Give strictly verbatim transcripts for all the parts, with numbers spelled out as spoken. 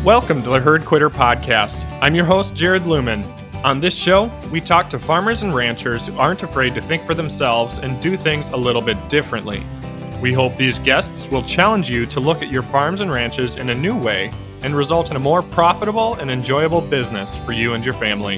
Welcome to the Herd Quitter Podcast. I'm your host, Jared Lumen. On this show, we talk to farmers and ranchers who aren't afraid to think for themselves and do things a little bit differently. We hope these guests will challenge you to look at your farms and ranches in a new way and result in a more profitable and enjoyable business for you and your family.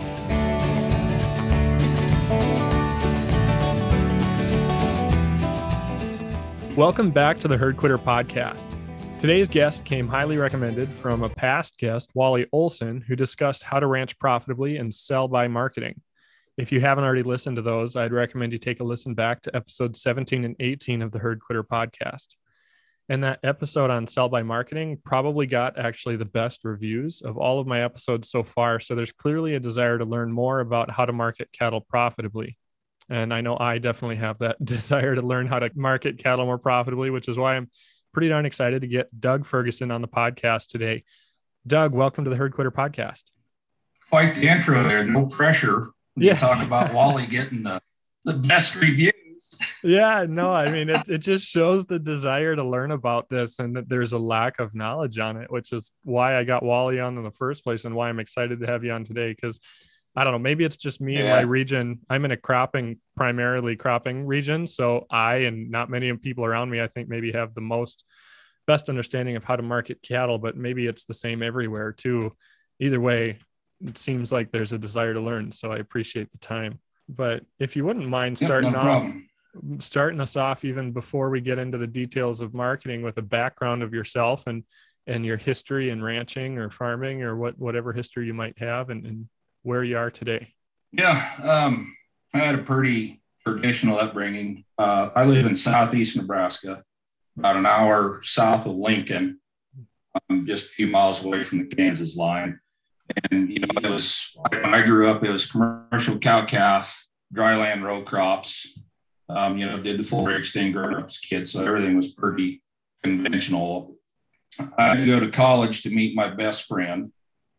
Welcome back to the Herd Quitter Podcast. Today's guest came highly recommended from a past guest, Wally Olson, who discussed how to ranch profitably and sell by marketing. If you haven't already listened to those, I'd recommend you take a listen back to episodes seventeen and eighteen of the Herd Quitter Podcast. And that episode on sell by marketing probably got actually the best reviews of all of my episodes so far. So there's clearly a desire to learn more about how to market cattle profitably. And I know I definitely have that desire to learn how to market cattle more profitably, which is why I'm pretty darn excited to get Doug Ferguson on the podcast today. Doug, welcome to the Herd Quitter Podcast. Quite the intro there. No pressure when yeah. you talk about Wally getting the, the best reviews. Yeah, no, I mean, it, it just shows the desire to learn about this and that there's a lack of knowledge on it, which is why I got Wally on in the first place and why I'm excited to have you on today. Because I don't know, maybe it's just me yeah. in my region. I'm in a cropping, primarily cropping region. So I, and not many people around me, I think maybe have the most best understanding of how to market cattle, but maybe it's the same everywhere too. Either way, it seems like there's a desire to learn. So I appreciate the time, but if you wouldn't mind starting yep, no off, problem. starting us off, even before we get into the details of marketing, with a background of yourself and, and your history in ranching or farming or what, whatever history you might have, and, and where you are today. Yeah, um, I had a pretty traditional upbringing. Uh, I live in southeast Nebraska, about an hour south of Lincoln, um, just a few miles away from the Kansas line. And, you know, it was, when I grew up, it was commercial cow-calf, dry land row crops, um, you know, did the full ridge thing growing up as a kid. So everything was pretty conventional. I had to go to college to meet my best friend.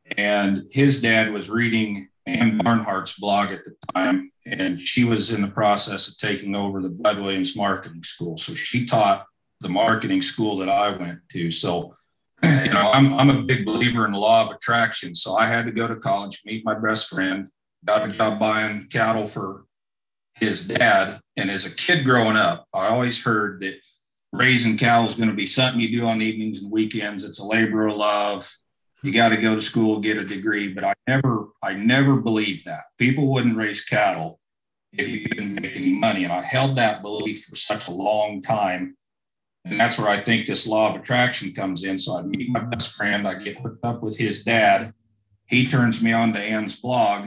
And his dad was reading Ann Barnhart's blog at the time, and she was in the process of taking over the Bud Williams Marketing School. So she taught the marketing school that I went to. So, you know, I'm, I'm a big believer in the law of attraction. So I had to go to college, meet my best friend, got a job buying cattle for his dad. And as a kid growing up, I always heard that raising cattle is going to be something you do on evenings and weekends. It's a labor of love. You got to go to school, get a degree. But I never, I never believed that. People wouldn't raise cattle if you didn't make any money. And I held that belief for such a long time. And that's where I think this law of attraction comes in. So I meet my best friend. I get hooked up with his dad. He turns me on to Ann's blog.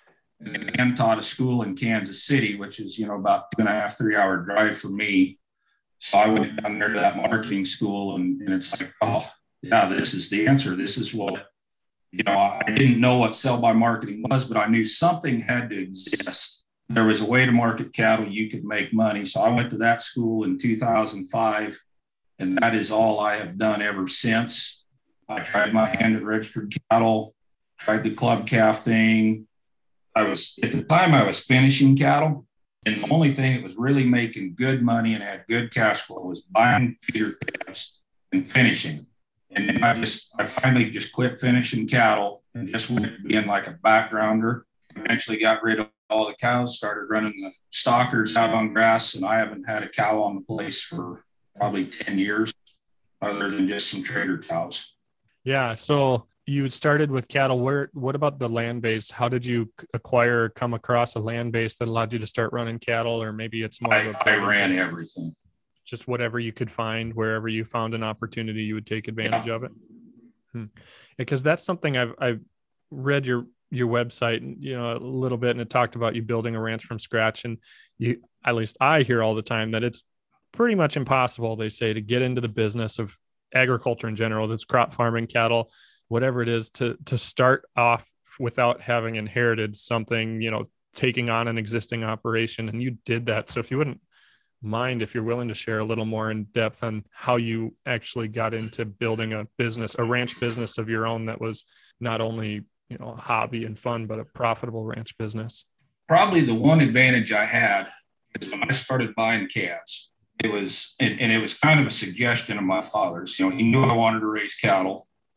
And Ann taught a school in Kansas City, which is, you know, about two and a half, three hour drive for me. So I went down there to that marketing school, and, and it's like, oh, yeah, this is the answer. This is what, you know, I didn't know what sell by marketing was, but I knew something had to exist. There was a way to market cattle. You could make money. So I went to that school in two thousand five, and that is all I have done ever since. I tried my hand at registered cattle, tried the club calf thing. I was, at the time I was finishing cattle, and the only thing that was really making good money and had good cash flow was buying feeder calves and finishing. And then I just, I finally just quit finishing cattle and just went to being like a backgrounder. Eventually got rid of all the cows, started running the stockers out on grass, and I haven't had a cow on the place for probably ten years, other than just some trader cows. Yeah. So you started with cattle. Where, what about the land base? How did you acquire, come across a land base that allowed you to start running cattle? Or maybe it's more I, of a, I ran everything. Just whatever you could find, wherever you found an opportunity, you would take advantage yeah. of it. Hmm. Because that's something I've, I've read your, your website, you know, a little bit, and it talked about you building a ranch from scratch. And you, at least I hear all the time that it's pretty much impossible, they say, to get into the business of agriculture in general, that's crop farming, cattle, whatever it is, to, to start off without having inherited something, you know, taking on an existing operation. And you did that. So if you wouldn't mind, if you're willing to share a little more in depth on how you actually got into building a business, a ranch business of your own that was not only, you know, a hobby and fun, but a profitable ranch business. Probably the one advantage I had is when I started buying calves, it was, and, and it was kind of a suggestion of my father's. You know, he knew I wanted to raise cattle.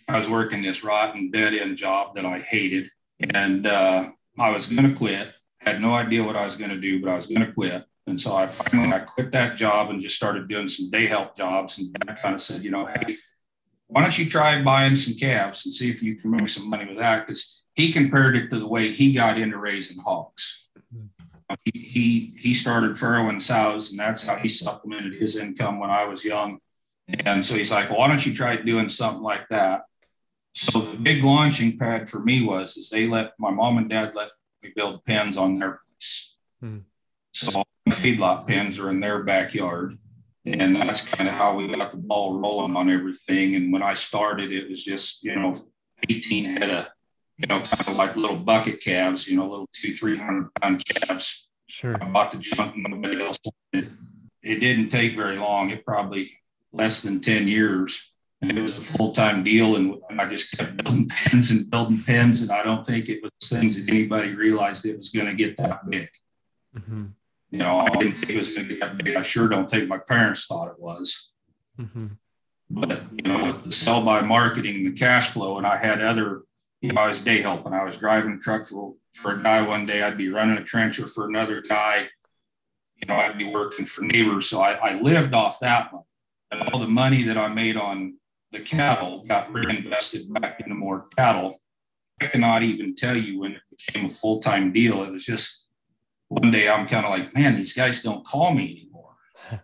I was working this rotten dead end job that I hated. And uh, I was going to quit. Had no idea what I was going to do, but I was going to quit. And so I finally I quit that job and just started doing some day help jobs. And Dad kind of said, you know, hey, why don't you try buying some calves and see if you can make some money with that? Because he compared it to the way he got into raising hogs. He, he he started farrowing sows, and that's how he supplemented his income when I was young. And so he's like, well, why don't you try doing something like that? So the big launching pad for me was is they let my mom and dad let me build pens on their place. Hmm. So all the feedlot pens are in their backyard. And that's kind of how we got the ball rolling on everything. And when I started, it was just, you know, eighteen head of, you know, kind of like little bucket calves, you know, little two, three hundred pound calves. Sure. I bought the junk and nobody else did. It didn't take very long. It probably less than ten years. And it was a full-time deal. And I just kept building pens and building pens. And I don't think it was things that anybody realized it was going to get that big. Mm-hmm. You know, I didn't think it was going to get that big. I sure don't think my parents thought it was. Mm-hmm. But, you know, with the sell by marketing, the cash flow, and I had other, you know, I was day helping. I was driving a truck for, for a guy one day. I'd be running a trencher for another guy. You know, I'd be working for neighbors. So I, I lived off that one. And all the money that I made on the cattle got reinvested back into more cattle. I cannot even tell you when it became a full-time deal. It was just one day I'm kind of like, man, these guys don't call me anymore.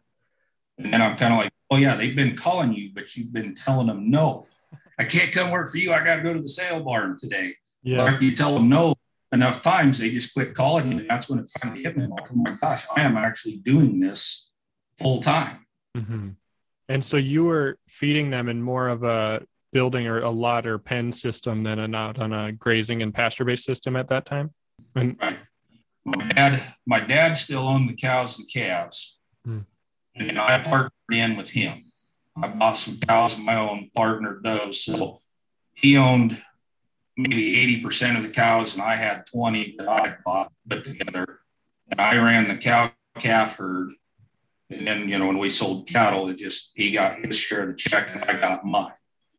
And then I'm kind of like, oh yeah, they've been calling you, but you've been telling them no. I can't come work for you. I got to go to the sale barn today. Yeah. But if you tell them no enough times, they just quit calling you. And that's when it finally hit me. I'm like, oh my gosh, I am actually doing this full time. Mm-hmm. And so you were feeding them in more of a building or a lot or pen system than an out on a grazing and pasture-based system at that time? And right. My dad, my dad still owned the cows and calves. Hmm. And I partnered in with him. I bought some cows of my own, partnered those. So he owned maybe eighty percent of the cows, and I had twenty that I bought put together. And I ran the cow calf herd. And then, you know, when we sold cattle, it just, he got his share of the check and I got mine.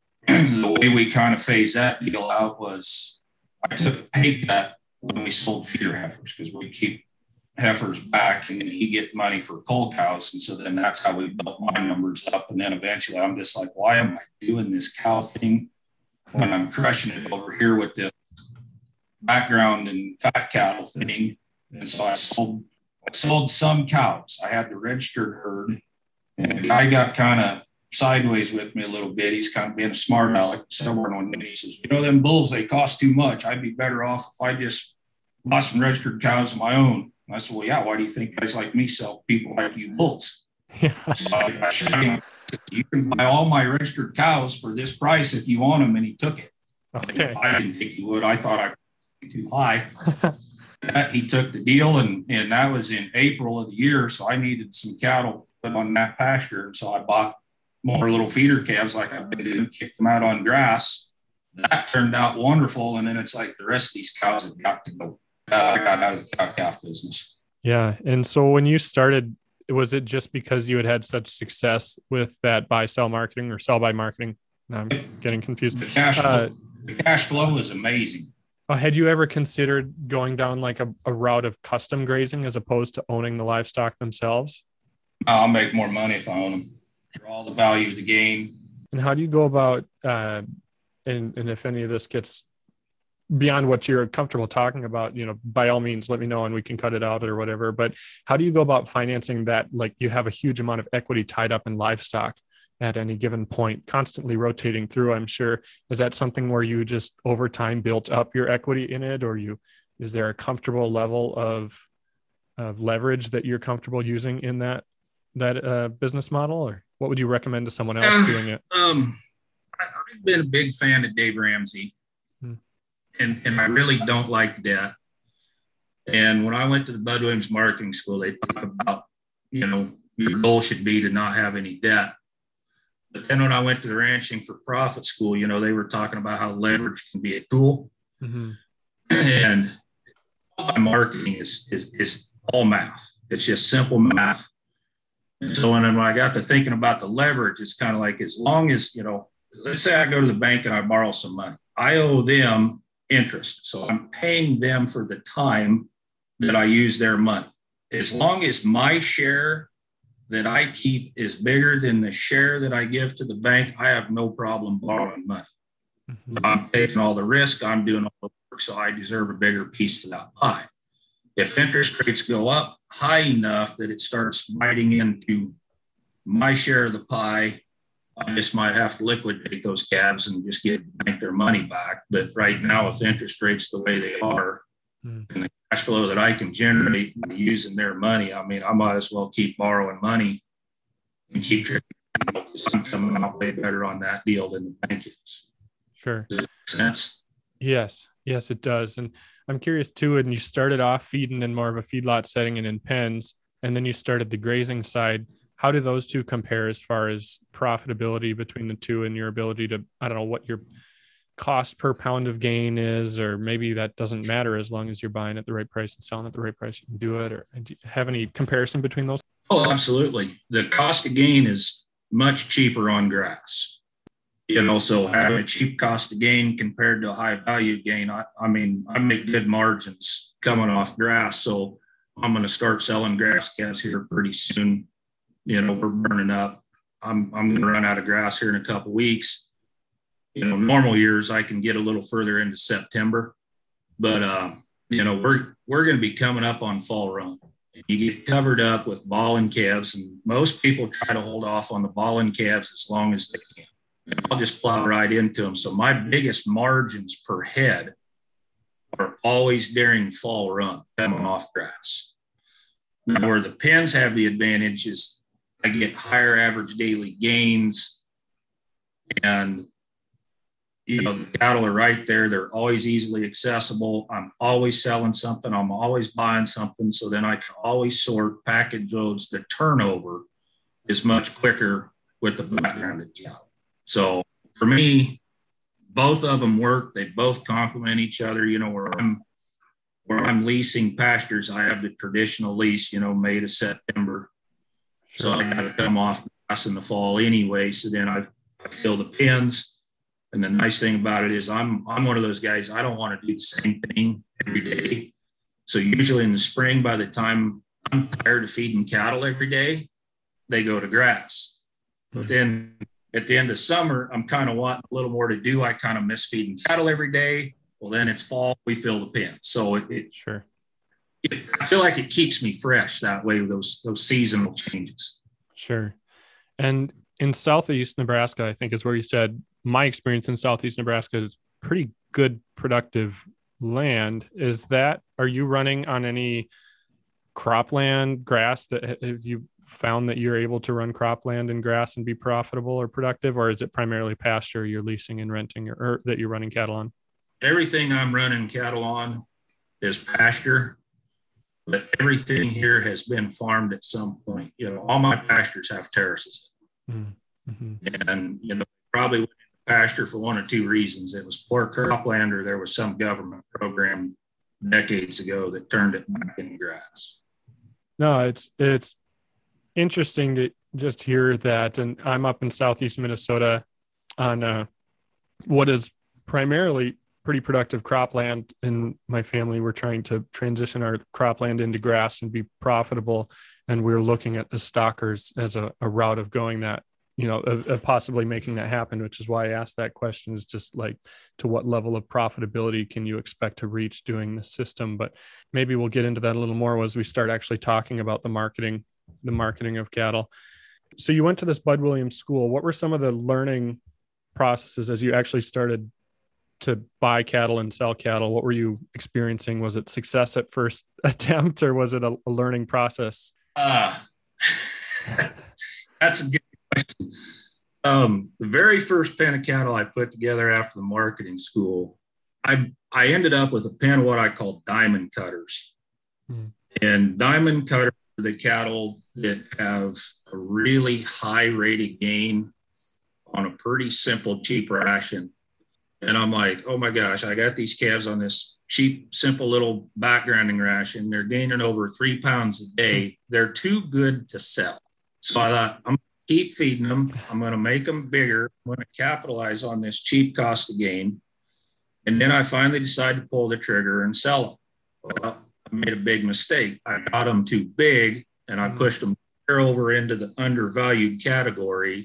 The way we kind of phased that deal out was I took a pay cut when we sold feeder heifers because we keep heifers back and then he get money for coal cows. And so then that's how we built my numbers up. And then eventually I'm just like, why am I doing this cow thing when I'm crushing it over here with the background and fat cattle thing? And so I sold I sold some cows. I had the registered herd, and the guy got kind of sideways with me a little bit. He's kind of being a smart aleck somewhere one day. He says, you know, them bulls, they cost too much. I'd be better off if I just bought some registered cows of my own. And I said, well, yeah, why do you think guys like me sell people like you bulls? Yeah. So I, I showed him, you can buy all my registered cows for this price if you want them, and he took it. Okay. I didn't think he would. I thought I was too high. That, he took the deal, and, and that was in April of the year. So I needed some cattle to put on that pasture. So I bought more little feeder calves like I've been doing, kicked them out on grass. That turned out wonderful. And then it's like the rest of these cows have got to go. Uh, I got out of the cow calf business. Yeah. And so when you started, was it just because you had had such success with that buy sell marketing or sell by marketing? No, I'm getting confused. The cash flow, uh, the cash flow is amazing. Had you ever considered going down like a, a route of custom grazing as opposed to owning the livestock themselves? I'll make more money if I own them. For all the value of the game. And how do you go about, uh, and, and if any of this gets beyond what you're comfortable talking about, you know, by all means, let me know and we can cut it out or whatever. But how do you go about financing that? Like you have a huge amount of equity tied up in livestock at any given point, constantly rotating through, I'm sure. Is that something where you just over time built up your equity in it, or you, is there a comfortable level of, of leverage that you're comfortable using in that, that uh, business model? Or what would you recommend to someone else uh, doing it? Um, I, I've been a big fan of Dave Ramsey, hmm. and, and I really don't like debt. And when I went to the Bud Williams Marketing School, they talk about, you know, your goal should be to not have any debt. But then when I went to the Ranching for Profit School, you know, they were talking about how leverage can be a tool. Mm-hmm. And my marketing is, is, is all math. It's just simple math. And so when I got to thinking about the leverage, it's kind of like, as long as, you know, let's say I go to the bank and I borrow some money. I owe them interest. So I'm paying them for the time that I use their money. As long as my share that I keep is bigger than the share that I give to the bank, I have no problem borrowing money. Mm-hmm. I'm taking all the risk. I'm doing all the work, so I deserve a bigger piece of that pie. If interest rates go up high enough that it starts biting into my share of the pie, I just might have to liquidate those calves and just get bank their money back. But right now, with interest rates the way they are, mm. and the cash flow that I can generate by using their money, I mean, I might as well keep borrowing money and keep trading because I'm coming out way better on that deal than the bank is. Sure. Does that make sense? Yes. Yes, it does. And I'm curious too, and you started off feeding in more of a feedlot setting and in pens, and then you started the grazing side. How do those two compare as far as profitability between the two and your ability to, I don't know what your cost per pound of gain is, or maybe that doesn't matter as long as you're buying at the right price and selling at the right price, you can do it. Or do you have any comparison between those? Oh, absolutely. The cost of gain is much cheaper on grass. You know, so having a cheap cost of gain compared to a high value gain, I, I mean, I make good margins coming off grass. So I'm going to start selling grass calves here pretty soon. You know, we're burning up. I'm I'm going to run out of grass here in a couple of weeks. You know, normal years I can get a little further into September, but uh, you know, we're we're going to be coming up on fall run. You get covered up with balling calves, and most people try to hold off on the balling calves as long as they can. And I'll just plow right into them. So my biggest margins per head are always during fall run coming off grass. Now, where the pens have the advantage is I get higher average daily gains, and you know, the cattle are right there. They're always easily accessible. I'm always selling something. I'm always buying something. So then I can always sort package loads. The turnover is much quicker with the backgrounded cattle. So for me, both of them work. They both complement each other. You know, where I'm where I'm leasing pastures, I have the traditional lease, you know, May to September. So I got to come off grass in the fall anyway. So then I, I fill the pens. And the nice thing about it is I'm I'm one of those guys, I don't want to do the same thing every day. So usually in the spring, by the time I'm tired of feeding cattle every day, they go to grass. But then at the end of summer, I'm kind of wanting a little more to do. I kind of miss feeding cattle every day. Well, then it's fall, we fill the pens. So it, it sure. I feel like it keeps me fresh that way with those those seasonal changes. Sure. And in Southeast Nebraska, I think is where you said, my experience in Southeast Nebraska is pretty good, productive land. Is that, are you running on any cropland grass that have you found that you're able to run cropland and grass and be profitable or productive, or is it primarily pasture you're leasing and renting or, or that you're running cattle on? Everything I'm running cattle on is pasture. But everything here has been farmed at some point. You know, all my pastures have terraces. Mm-hmm. And, you know, probably went into pasture for one or two reasons. It was poor cropland, or there was some government program decades ago that turned it back into grass. No, it's, it's interesting to just hear that. And I'm up in Southeast Minnesota on uh, what is primarily pretty productive cropland, and my family were trying to transition our cropland into grass and be profitable. And we we're looking at the stockers as a, a route of going that, you know, of, of possibly making that happen, which is why I asked that question, is just like, to what level of profitability can you expect to reach doing the system? But maybe we'll get into that a little more as we start actually talking about the marketing, the marketing of cattle. So you went to this Bud Williams school. What were some of the learning processes as you actually started to buy cattle and sell cattle? What were you experiencing? Was it success at first attempt, or was it a, a learning process? Uh, that's a good question. Um, the very first pen of cattle I put together after the marketing school, I I ended up with a pen of what I call diamond cutters. Hmm. And diamond cutters are the cattle that have a really high rate of gain on a pretty simple, cheap ration. And I'm like, oh my gosh, I got these calves on this cheap, simple little backgrounding ration. They're gaining over three pounds a day. They're too good to sell. So I thought, I'm keep feeding them. I'm going to make them bigger. I'm going to capitalize on this cheap cost of gain. And then I finally decided to pull the trigger and sell them. Well, I made a big mistake. I got them too big and I pushed them over into the undervalued category.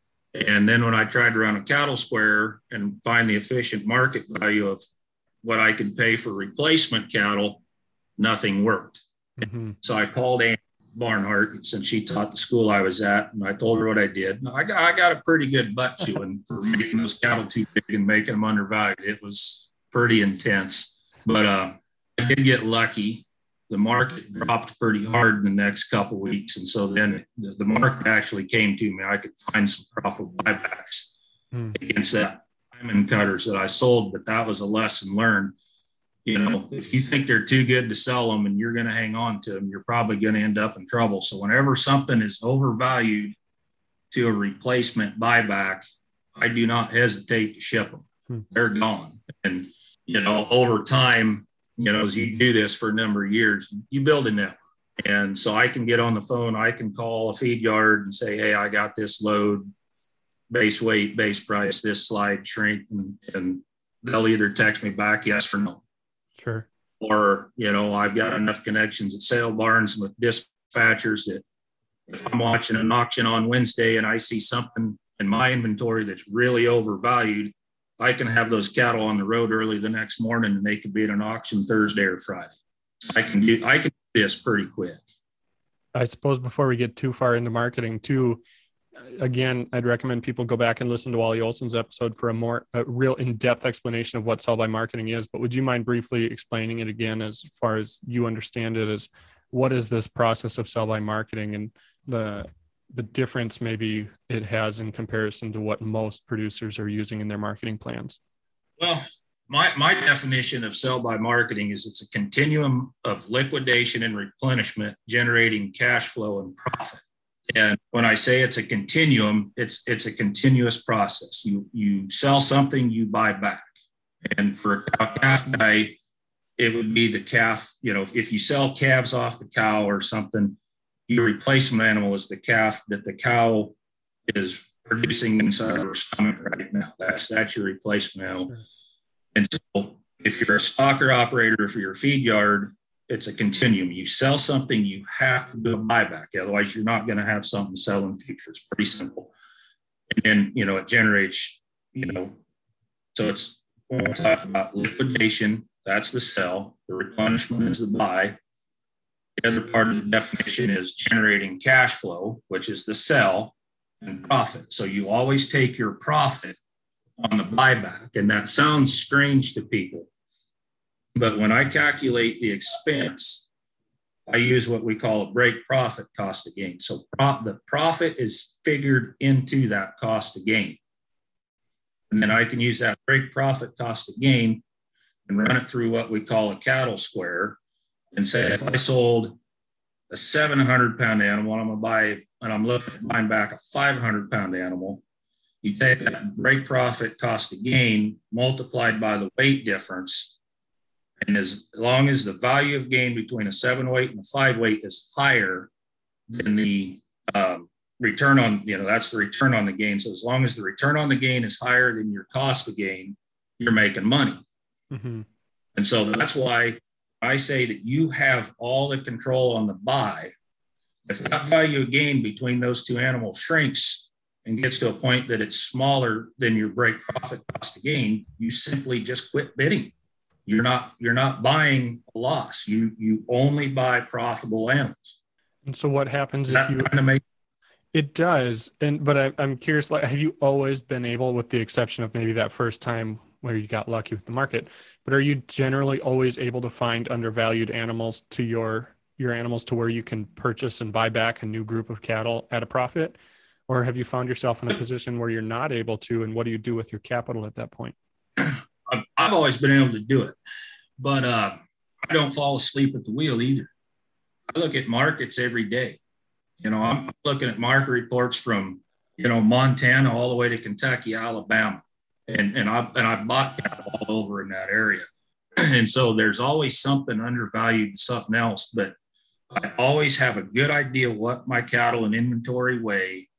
And then when I tried to run a cattle square and find the efficient market value of what I could pay for replacement cattle, nothing worked. Mm-hmm. So I called Ann Barnhart, since she taught the school I was at, and I told her what I did. I got, I got a pretty good butt chewing for making those cattle too big and making them undervalued. It was pretty intense, but uh, I did get lucky. The market dropped pretty hard in the next couple of weeks. And so then the, the market actually came to me. I could find some profitable buybacks mm. against that diamond cutters that I sold, but that was a lesson learned. You know, if you think they're too good to sell them and you're going to hang on to them, you're probably going to end up in trouble. So whenever something is overvalued to a replacement buyback, I do not hesitate to ship them. Hmm. They're gone. And, you know, over time, you know, as you do this for a number of years, you build a network. And so I can get on the phone, I can call a feed yard and say, hey, I got this load, base weight, base price, this slide, shrink, and, and they'll either text me back yes or no. Sure. Or, you know, I've got enough connections at sale barns with dispatchers that if I'm watching an auction on Wednesday and I see something in my inventory that's really overvalued, I can have those cattle on the road early the next morning and they could be at an auction Thursday or Friday. I can do, I can do this pretty quick. I suppose before we get too far into marketing too, again, I'd recommend people go back and listen to Wally Olson's episode for a more a real in-depth explanation of what sell by marketing is. But would you mind briefly explaining it again, as far as you understand it, as what is this process of sell by marketing and the the difference maybe it has in comparison to what most producers are using in their marketing plans? Well, my, my definition of sell by marketing is it's a continuum of liquidation and replenishment, generating cash flow and profit. And when I say it's a continuum, it's it's a continuous process. You you sell something, you buy back. And for a calf guy, it would be the calf. You know, if, if you sell calves off the cow or something, your replacement animal is the calf that the cow is producing inside her stomach right now. That's that's your replacement animal. Sure. And so if you're a stocker operator for your feed yard, it's a continuum. You sell something, you have to do a buyback. Otherwise, you're not going to have something to sell in the future. It's pretty simple. And then, you know, it generates, you know, so it's, when we talk about liquidation, that's the sell. The replenishment is the buy. The other part of the definition is generating cash flow, which is the sell, and profit. So you always take your profit on the buyback. And that sounds strange to people. But when I calculate the expense, I use what we call a break profit cost of gain. So pro- the profit is figured into that cost of gain. And then I can use that break profit cost of gain and run it through what we call a cattle square and say, if I sold a seven hundred pound animal, I'm going to buy, and I'm looking at buying back a five hundred pound animal, you take that break profit cost of gain multiplied by the weight difference. And as long as the value of gain between a seven weight and a five weight is higher than the um, return on, you know, that's the return on the gain. So as long as the return on the gain is higher than your cost of gain, you're making money. Mm-hmm. And so that's why I say that you have all the control on the buy. If that value of gain between those two animals shrinks and gets to a point that it's smaller than your break profit cost of gain, you simply just quit bidding. You're not you're not buying a loss. You you only buy profitable animals. And so what happens if you kind of make it does? And but I, I'm curious, like, have you always been able, with the exception of maybe that first time where you got lucky with the market, but are you generally always able to find undervalued animals to your your animals to where you can purchase and buy back a new group of cattle at a profit? Or have you found yourself in a position where you're not able to, and what do you do with your capital at that point? I've, I've always been able to do it, but uh, I don't fall asleep at the wheel either. I look at markets every day. You know, I'm looking at market reports from, you know, Montana all the way to Kentucky, Alabama, and and I and I bought cattle all over in that area. And so there's always something undervalued, something else. But I always have a good idea what my cattle and inventory weigh,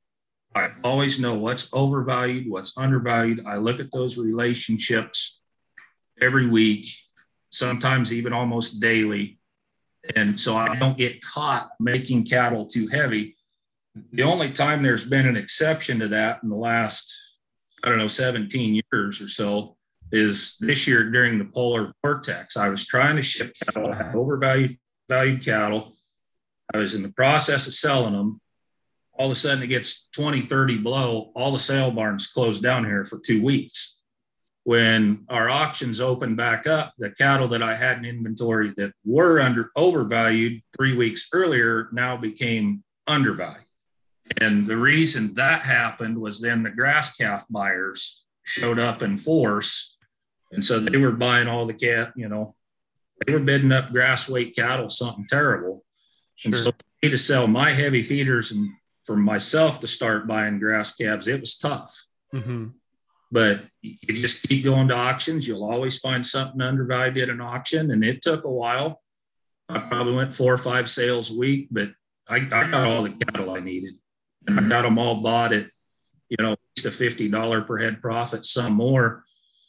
I always know what's overvalued, what's undervalued. I look at those relationships every week, sometimes even almost daily. And so I don't get caught making cattle too heavy. The only time there's been an exception to that in the last, I don't know, seventeen years or so is this year during the polar vortex. I was trying to ship cattle. I had overvalued valued cattle. I was in the process of selling them. All of a sudden it gets twenty, thirty below. All the sale barns closed down here for two weeks. When our auctions opened back up, the cattle that I had in inventory that were under overvalued three weeks earlier now became undervalued. And the reason that happened was then the grass calf buyers showed up in force. And so they were buying all the cat, you know, they were bidding up grass weight cattle, something terrible. Sure. And so for me to sell my heavy feeders and for myself to start buying grass calves, it was tough. Mm-hmm. But you just keep going to auctions. You'll always find something undervalued at an auction. And it took a while. I probably went four or five sales a week, but I, I got all the cattle I needed. And I got them all bought at, you know, at least a fifty dollars per head profit, some more.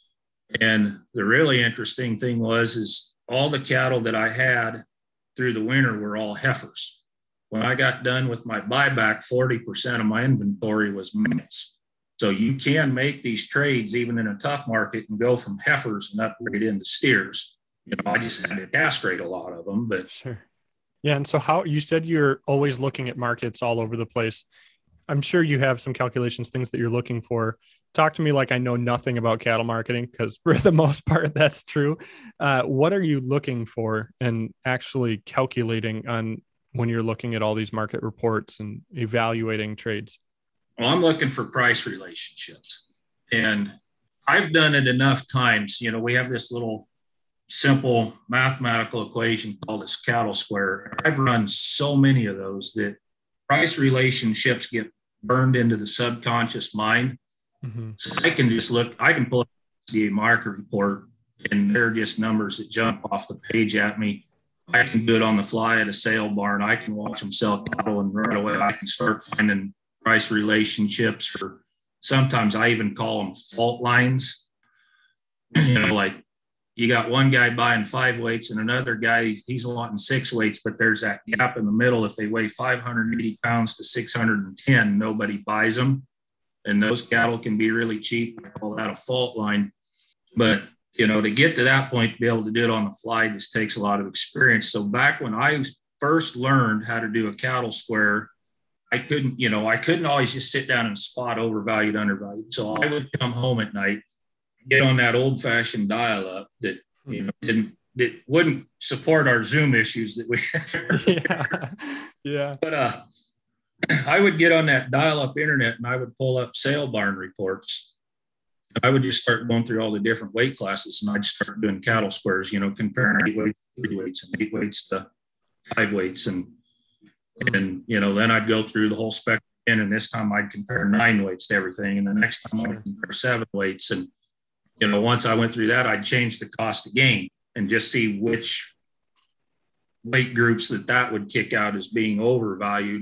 And the really interesting thing was, is all the cattle that I had through the winter were all heifers. When I got done with my buyback, forty percent of my inventory was males. So you can make these trades even in a tough market and go from heifers and upgrade into steers. You know, I just had to castrate a lot of them, but sure. Yeah. And so how you said you're always looking at markets all over the place. I'm sure you have some calculations, things that you're looking for. Talk to me like I know nothing about cattle marketing, because for the most part, that's true. Uh, what are you looking for and actually calculating on when you're looking at all these market reports and evaluating trades? Well, I'm looking for price relationships. And I've done it enough times. You know, we have this little simple mathematical equation called a cattle square. I've run so many of those that price relationships get burned into the subconscious mind. Mm-hmm. So I can just look, I can pull up the market report and they're just numbers that jump off the page at me. I can do it on the fly at a sale barn. I can watch them sell cattle and right away I can start finding price relationships, or sometimes I even call them fault lines. You know, like you got one guy buying five weights and another guy, he's wanting six weights, but there's that gap in the middle. If they weigh five hundred eighty pounds to six hundred ten, nobody buys them. And those cattle can be really cheap. I call that a fault line. But, you know, to get to that point, to be able to do it on the fly just takes a lot of experience. So back when I first learned how to do a cattle square, I couldn't, you know, I couldn't always just sit down and spot overvalued, undervalued. So I would come home at night, get on that old fashioned dial up that, you know, didn't, that wouldn't support our Zoom issues that we had. Yeah. Yeah. But uh, I would get on that dial up internet and I would pull up sale barn reports. I would just start going through all the different weight classes and I'd start doing cattle squares, you know, comparing eight weights, three weights and eight weights to five weights. And, and, you know, then I'd go through the whole spectrum and this time I'd compare nine weights to everything. And the next time I'd compare seven weights. And, you know, once I went through that, I'd change the cost of gain and just see which weight groups that that would kick out as being overvalued.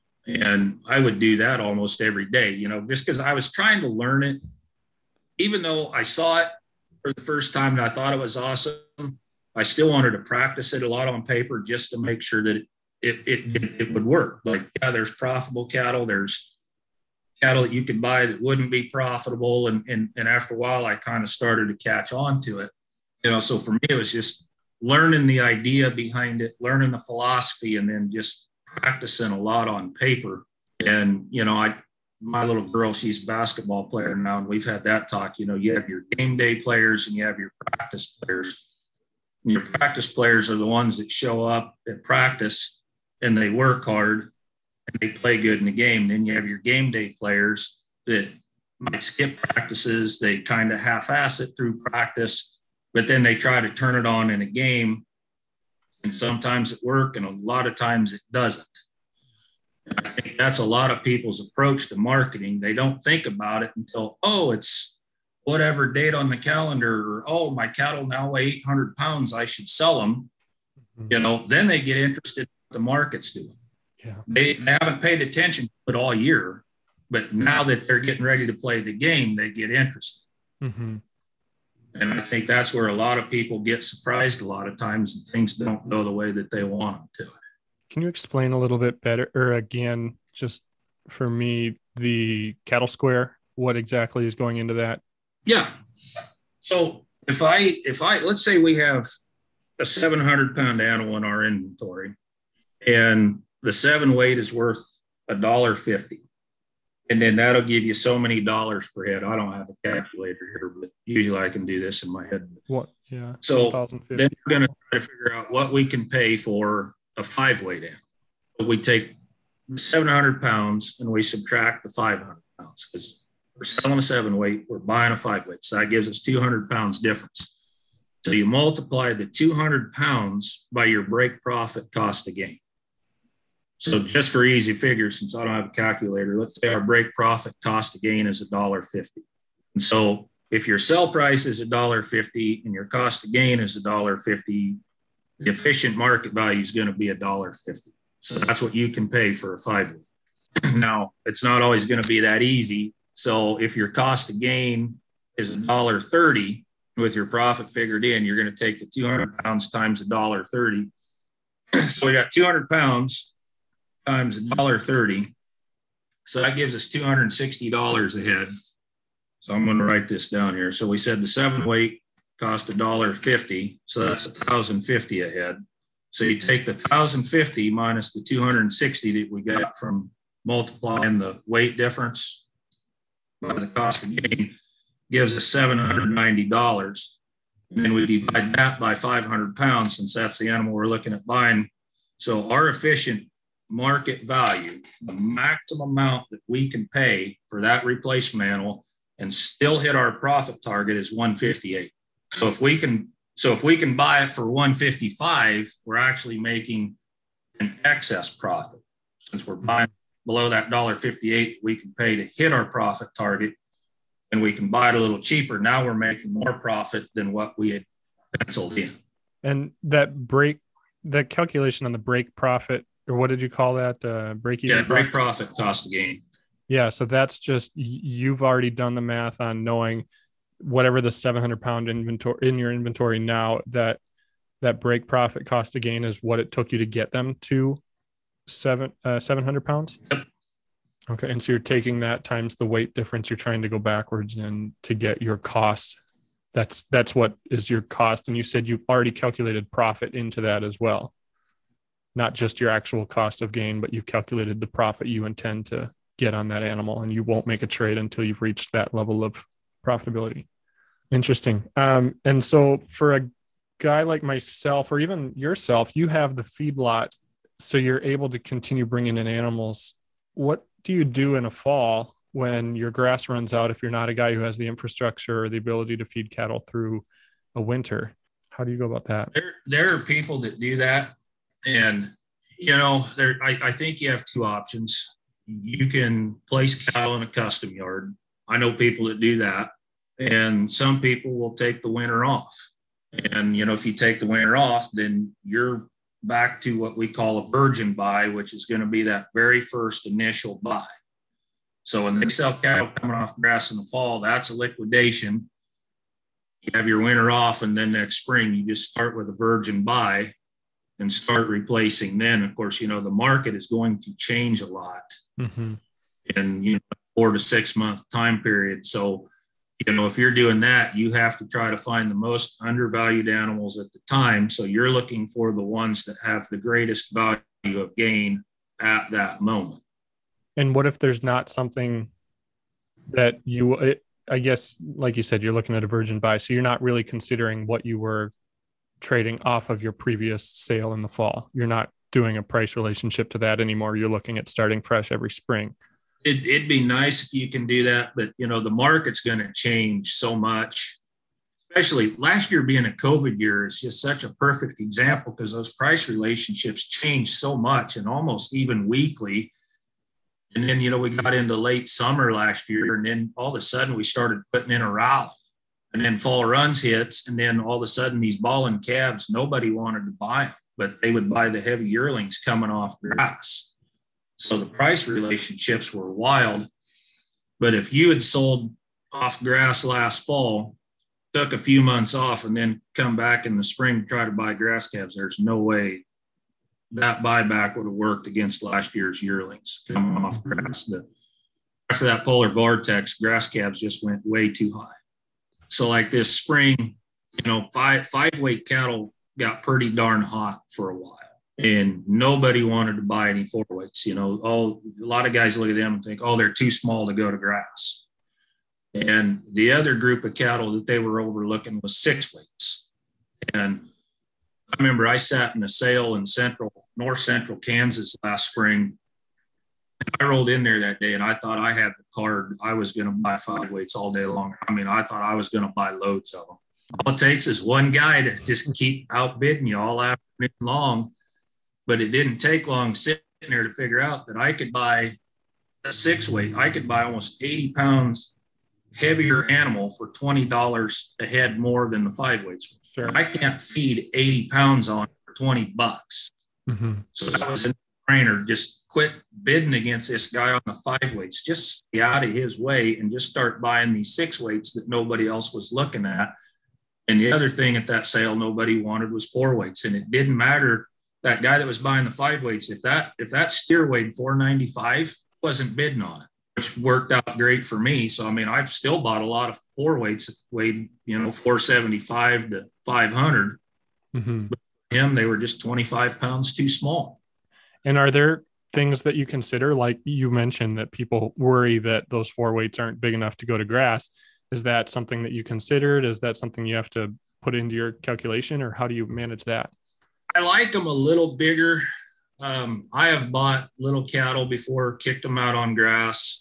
And I would do that almost every day, you know, just because I was trying to learn it. Even though I saw it for the first time and I thought it was awesome, I still wanted to practice it a lot on paper just to make sure that it, it, it, it would work. Like, yeah, there's profitable cattle. There's cattle that you could buy that wouldn't be profitable. And, and, and after a while, I kind of started to catch on to it. You know, so for me, it was just learning the idea behind it, learning the philosophy, and then just practicing a lot on paper. And, you know, I, my little girl, she's a basketball player now, and we've had that talk. You know, you have your game day players and you have your practice players. And your practice players are the ones that show up at practice and they work hard and they play good in the game. Then you have your game day players that might skip practices. They kind of half-ass it through practice, but then they try to turn it on in a game. And sometimes it works and a lot of times it doesn't. And I think that's a lot of people's approach to marketing. They don't think about it until, oh, it's whatever date on the calendar, or, oh, my cattle now weigh eight hundred pounds, I should sell them. Mm-hmm. You know, then they get interested in what the market's doing. Yeah. They, they haven't paid attention to it all year. But now that they're getting ready to play the game, they get interested. Mm-hmm. And I think that's where a lot of people get surprised a lot of times and things don't go the way that they want them to. Can you explain a little bit better, or again, just for me, the cattle square, what exactly is going into that? Yeah. So if I, if I, let's say we have a seven hundred pound animal in our inventory and the seven weight is worth a dollar fifty. And then that'll give you so many dollars per head. I don't have a calculator here, but usually I can do this in my head. What? Yeah. So then we're going to try to figure out what we can pay for a five weight animal. So we take seven hundred pounds and we subtract the five hundred pounds because we're selling a seven weight, we're buying a five weight. So that gives us two hundred pounds difference. So you multiply the two hundred pounds by your break profit cost of gain. So just for easy figures, since I don't have a calculator, let's say our break profit cost of gain is a dollar fifty. And so if your sell price is a dollar fifty and your cost of gain is a dollar fifty, the efficient market value is going to be a dollar fifty. So that's what you can pay for a five weight. Now, it's not always going to be that easy. So if your cost of gain is a dollar thirty with your profit figured in, you're going to take the two hundred pounds times a dollar thirty. So we got two hundred pounds times a dollar thirty. So that gives us two hundred sixty dollars a head. So I'm going to write this down here. So we said the seven weight cost a dollar fifty. So that's a thousand fifty a head. So you take the thousand fifty minus the two hundred sixty that we got from multiplying the weight difference by the cost of gain, gives us seven hundred ninety dollars. And then we divide that by five hundred pounds since that's the animal we're looking at buying. So our efficient market value, the maximum amount that we can pay for that replacement animal and still hit our profit target is one fifty-eight. So if we can, so if we can buy it for one fifty-five, we're actually making an excess profit since we're buying below that one dollar fifty-eight we can pay to hit our profit target, and we can buy it a little cheaper. Now we're making more profit than what we had penciled in. And that break, that calculation on the break profit, or what did you call that? Uh, break even? Yeah, break profit cost of gain. Yeah. So that's just, you've already done the math on knowing whatever the seven hundred pound inventory in your inventory now, that that break profit cost of gain is what it took you to get them to seven, uh, seven hundred pounds. Yep. Okay. And so you're taking that times the weight difference. You're trying to go backwards and to get your cost. That's, that's what is your cost. And you said you've already calculated profit into that as well. Not just your actual cost of gain, but you've calculated the profit you intend to get on that animal, and you won't make a trade until you've reached that level of profitability. Interesting. Um, and so for a guy like myself, or even yourself, you have the feedlot, so you're able to continue bringing in animals. What do you do in a fall when your grass runs out if you're not a guy who has the infrastructure or the ability to feed cattle through a winter? How do you go about that? There, there are people that do that. And, you know, there, I, I think you have two options. You can place cattle in a custom yard. I know people that do that. And some people will take the winter off. And, you know, if you take the winter off, then you're back to what we call a virgin buy, which is going to be that very first initial buy. So when they sell cattle coming off grass in the fall, that's a liquidation. You have your winter off, and then next spring, you just start with a virgin buy and start replacing. Then, of course, you know, the market is going to change a lot mm-hmm. in, you know, four to six month time period. So, you know, if you're doing that, you have to try to find the most undervalued animals at the time. So you're looking for the ones that have the greatest value of gain at that moment. And what if there's not something that you, I guess, like you said, you're looking at a virgin buy, so you're not really considering what you were trading off of your previous sale in the fall. You're not doing a price relationship to that anymore. You're looking at starting fresh every spring. It, it'd be nice if you can do that, but you know, the market's going to change so much, especially last year being a COVID year is just such a perfect example because those price relationships changed so much and almost even weekly. And then, you know, we got into late summer last year, and then all of a sudden we started putting in a rally. And then fall runs hits, and then all of a sudden these balling calves, nobody wanted to buy them, but they would buy the heavy yearlings coming off grass. So the price relationships were wild. But if you had sold off grass last fall, took a few months off, and then come back in the spring to try to buy grass calves, there's no way that buyback would have worked against last year's yearlings coming off grass. The, after that polar vortex, grass calves just went way too high. So like this spring, you know, five five weight cattle got pretty darn hot for a while, and nobody wanted to buy any four weights. You know, all a lot of guys look at them and think, oh, they're too small to go to grass. And the other group of cattle that they were overlooking was six weights. And I remember I sat in a sale in central, north central Kansas last spring. I rolled in there that day and I thought I had the card. I was going to buy five weights all day long. I mean, I thought I was going to buy loads of them. All it takes is one guy to just keep outbidding you all afternoon long. But it didn't take long sitting there to figure out that I could buy a six weight. I could buy almost eighty pounds heavier animal for twenty dollars a head more than the five weights. Sure. I can't feed eighty pounds on for twenty bucks. Mm-hmm. So that was a trainer. Just quit bidding against this guy on the five weights. Just stay out of his way and just start buying these six weights that nobody else was looking at. And the other thing at that sale nobody wanted was four weights. And it didn't matter, that guy that was buying the five weights, if that if that steer weighed four ninety-five, wasn't bidding on it, which worked out great for me. So, I mean, I've still bought a lot of four weights that weighed, you know, four seventy-five to five hundred. Mm-hmm. But for him, they were just twenty-five pounds too small. And are there things that you consider, like you mentioned, that people worry that those four weights aren't big enough to go to grass? Is that something that you considered? Is that something you have to put into your calculation, or how do you manage that? I like them a little bigger. Um, I have bought little cattle before, kicked them out on grass,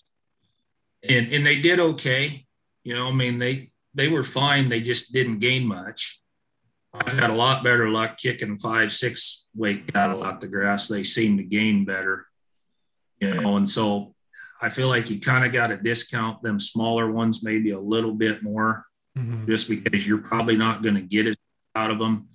and, and they did okay. You know, I mean, they, they were fine. They just didn't gain much. I've had a lot better luck kicking five, six weight cattle out the grass. They seem to gain better, you know, and so I feel like you kind of got to discount them smaller ones, maybe a little bit more, mm-hmm. just because you're probably not going to get it out of them.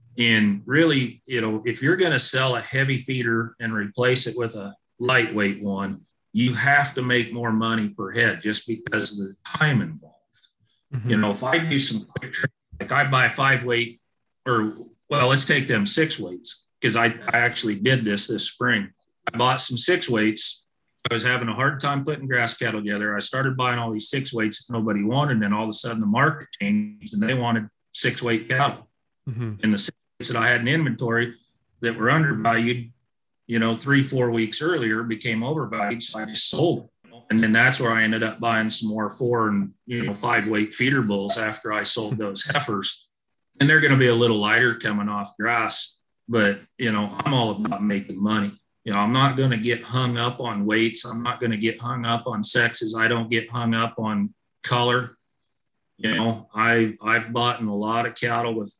And really, you know, if you're going to sell a heavy feeder and replace it with a lightweight one, you have to make more money per head just because of the time involved. Mm-hmm. You know, if I do some quick tricks, like I buy five weight, or, well, let's take them six weights, because I, I actually did this this spring. I bought some six weights. I was having a hard time putting grass cattle together. I started buying all these six weights that nobody wanted. And then all of a sudden the market changed and they wanted six weight cattle. Mm-hmm. And the six weights that I had in inventory that were undervalued, you know, three, four weeks earlier became overvalued. So I just sold it. And then that's where I ended up buying some more four and, you know, five weight feeder bulls after I sold those heifers. And they're going to be a little lighter coming off grass, but, you know, I'm all about making money. You know, I'm not going to get hung up on weights. I'm not going to get hung up on sexes. I don't get hung up on color. You know, I, I've bought in a lot of cattle with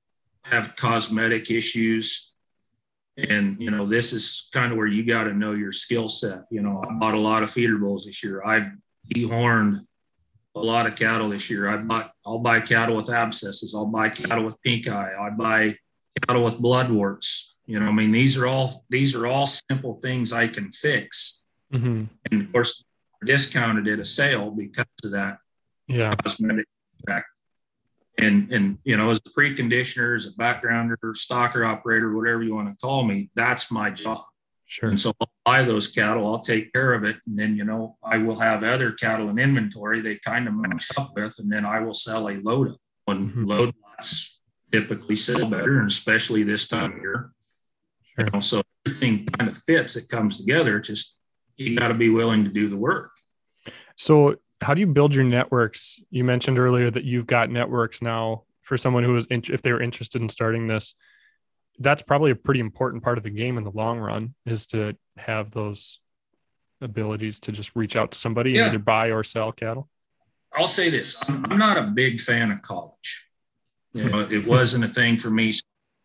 have cosmetic issues. And, you know, this is kind of where you got to know your skill set. You know, I bought a lot of feeder bulls this year. I've dehorned a lot of cattle this year. I bought, I'll buy cattle with abscesses. I'll buy cattle with pink eye. I buy cattle with blood warts. You know, I mean, these are all, these are all simple things I can fix. Mm-hmm. And of course, discounted at a sale because of that. Yeah. Cosmetic effect. And, and, you know, as a preconditioner, as a backgrounder, stocker operator, whatever you want to call me, that's my job. Sure. And so I'll buy those cattle, I'll take care of it. And then, you know, I will have other cattle in inventory they kind of match up with, and then I will sell a load of when mm-hmm. load lots typically sell better, and especially this time of year. Sure. You know, so everything kind of fits, it comes together. Just you got to be willing to do the work. So how do you build your networks? You mentioned earlier that you've got networks now for someone who is, in, if they were interested in starting this. That's probably a pretty important part of the game in the long run, is to have those abilities to just reach out to somebody yeah. and either buy or sell cattle. I'll say this. I'm, I'm not a big fan of college. You know, it wasn't a thing for me.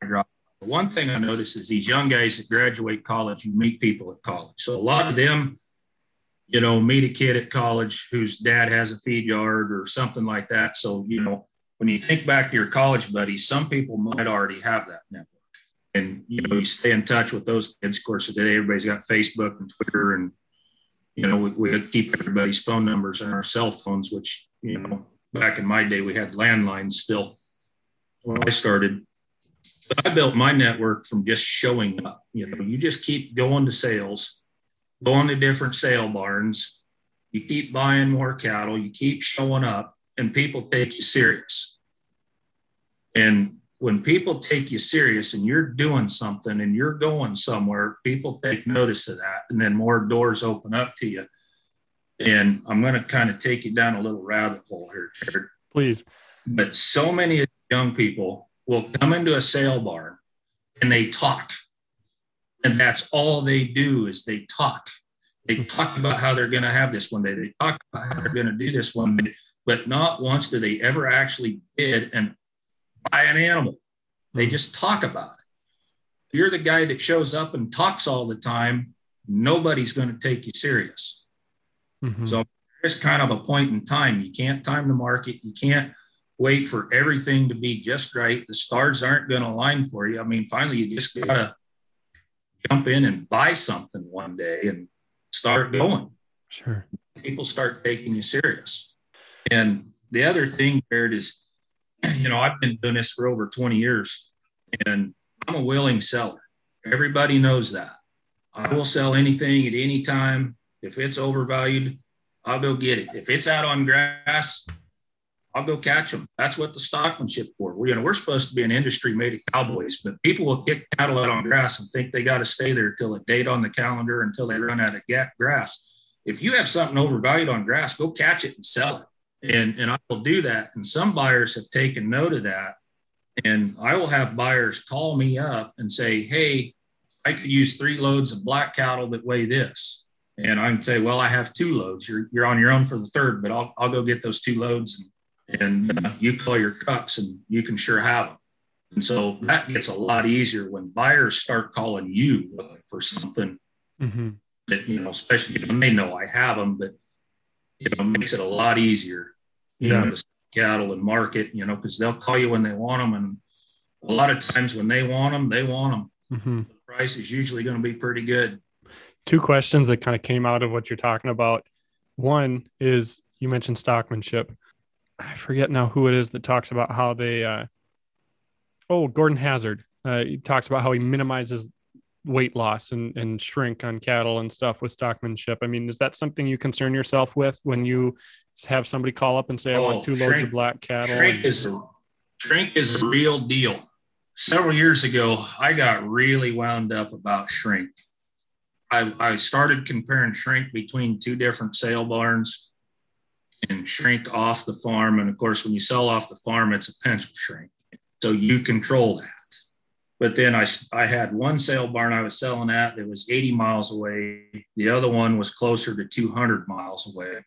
One thing I noticed is these young guys that graduate college, you meet people at college. So a lot of them, you know, meet a kid at college whose dad has a feed yard or something like that. So, you know, when you think back to your college buddies, some people might already have that network. And, you know, you stay in touch with those kids. Of course, today everybody's got Facebook and Twitter and, you know, we, we keep everybody's phone numbers in our cell phones, which, you know, back in my day, we had landlines still when I started. But I built my network from just showing up. You know, you just keep going to sales, going to different sale barns. You keep buying more cattle. You keep showing up, and people take you serious. And when people take you serious and you're doing something and you're going somewhere, people take notice of that, and then more doors open up to you. And I'm going to kind of take you down a little rabbit hole here, Jared. Please. But so many young people will come into a sale barn and they talk. And that's all they do is they talk. They talk about how they're going to have this one day. They talk about how they're going to do this one day. But not once do they ever actually bid and buy an animal. They just talk about it. If you're the guy that shows up and talks all the time, nobody's going to take you serious. Mm-hmm. So there's kind of a point in time. You can't time the market. You can't wait for everything to be just right. The stars aren't going to align for you. I mean, finally, you just got to jump in and buy something one day and start going. Sure. People start taking you serious. And the other thing, Jared, is, you know, I've been doing this for over twenty years, and I'm a willing seller. Everybody knows that. I will sell anything at any time. If it's overvalued, I'll go get it. If it's out on grass, I'll go catch them. That's what the stockmanship for. We, you know, we're supposed to be an industry made of cowboys, but people will kick cattle out on grass and think they got to stay there till a date on the calendar until they run out of grass. If you have something overvalued on grass, go catch it and sell it. And, and I will do that. And some buyers have taken note of that. And I will have buyers call me up and say, hey, I could use three loads of black cattle that weigh this. And I can say, well, I have two loads. You're, you're on your own for the third, but I'll, I'll go get those two loads. And, and uh, you call your trucks and you can sure have them. And so that gets a lot easier when buyers start calling you for something mm-hmm. that, you know, especially when they know I have them, but you know, makes it a lot easier, you yeah. know, to sell cattle and market, you know, because they'll call you when they want them. And a lot of times when they want them, they want them. Mm-hmm. The price is usually going to be pretty good. Two questions that kind of came out of what you're talking about. One is you mentioned stockmanship. I forget now who it is that talks about how they, uh, oh, Gordon Hazard. Uh, he talks about how he minimizes weight loss and, and shrink on cattle and stuff with stockmanship. I mean, is that something you concern yourself with when you have somebody call up and say, I oh, want two shrink, loads of black cattle? Shrink, and- is a, shrink is a real deal. Several years ago, I got really wound up about shrink. I, I started comparing shrink between two different sale barns and shrink off the farm. And of course, when you sell off the farm, it's a pencil shrink. So you control that. But then I, I had one sale barn I was selling at that was eighty miles away. The other one was closer to two hundred miles away.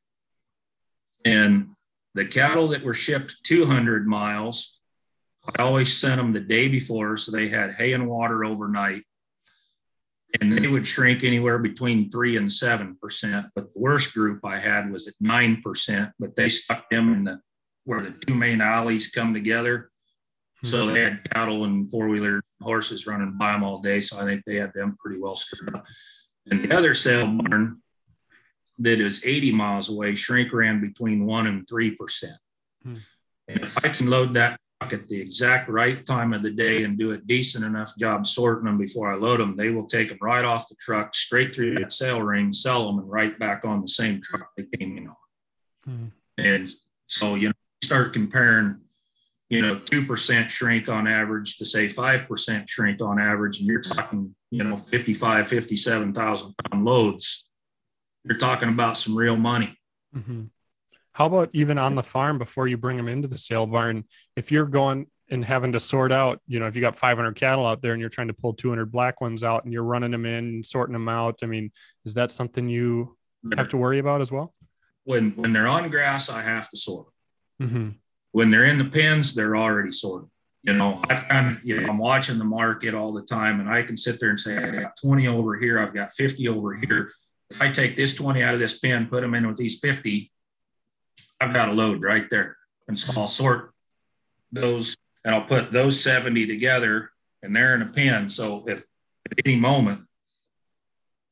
And the cattle that were shipped two hundred miles, I always sent them the day before. So they had hay and water overnight. And they would shrink anywhere between three and seven percent. But the worst group I had was at nine percent, but they stuck them in the, where the two main alleys come together. So they had cattle and four-wheeler horses running by them all day. So I think they had them pretty well screwed up. And the other sale barn that is eighty miles away, shrink ran between one and three percent. Hmm. And if I can load that truck at the exact right time of the day and do a decent enough job sorting them before I load them, they will take them right off the truck, straight through that sale ring, sell them, and right back on the same truck they came in on. Hmm. And so, you know, start comparing, you know, two percent shrink on average to say five percent shrink on average, and you're talking, you know, fifty-five, fifty-seven thousand pound loads. You're talking about some real money. Mm-hmm. How about even on the farm before you bring them into the sale barn? If you're going and having to sort out, you know, if you got five hundred cattle out there and you're trying to pull two hundred black ones out and you're running them in and sorting them out, I mean, is that something you have to worry about as well? When, when they're on grass, I have to sort them. Mm-hmm. When they're in the pens, they're already sorted. You know, I've kind of, you know, I'm watching the market all the time, and I can sit there and say, I got twenty over here. I've got fifty over here. If I take this twenty out of this pen, put them in with these fifty, I've got a load right there. And so I'll sort those, and I'll put those seventy together, and they're in a pen. So if at any moment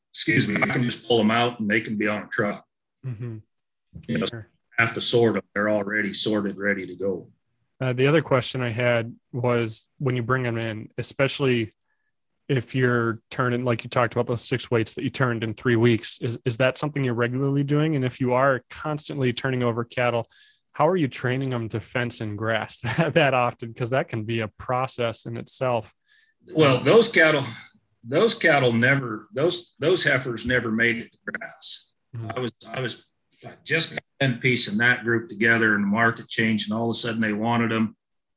excuse me, I can just pull them out and they can be on a truck. Mm-hmm. You know, Sure. have to sort them. They're already sorted, ready to go. Uh, the other question I had was when you bring them in, especially if you're turning, like you talked about those six weights that you turned in three weeks, is, is that something you're regularly doing? And if you are constantly turning over cattle, how are you training them to fence and grass that, that often? Because that can be a process in itself. Well, those cattle, those cattle never, those, those heifers never made it to grass. Mm-hmm. I was, I was just piecing that group together, and the market changed, and all of a sudden they wanted them.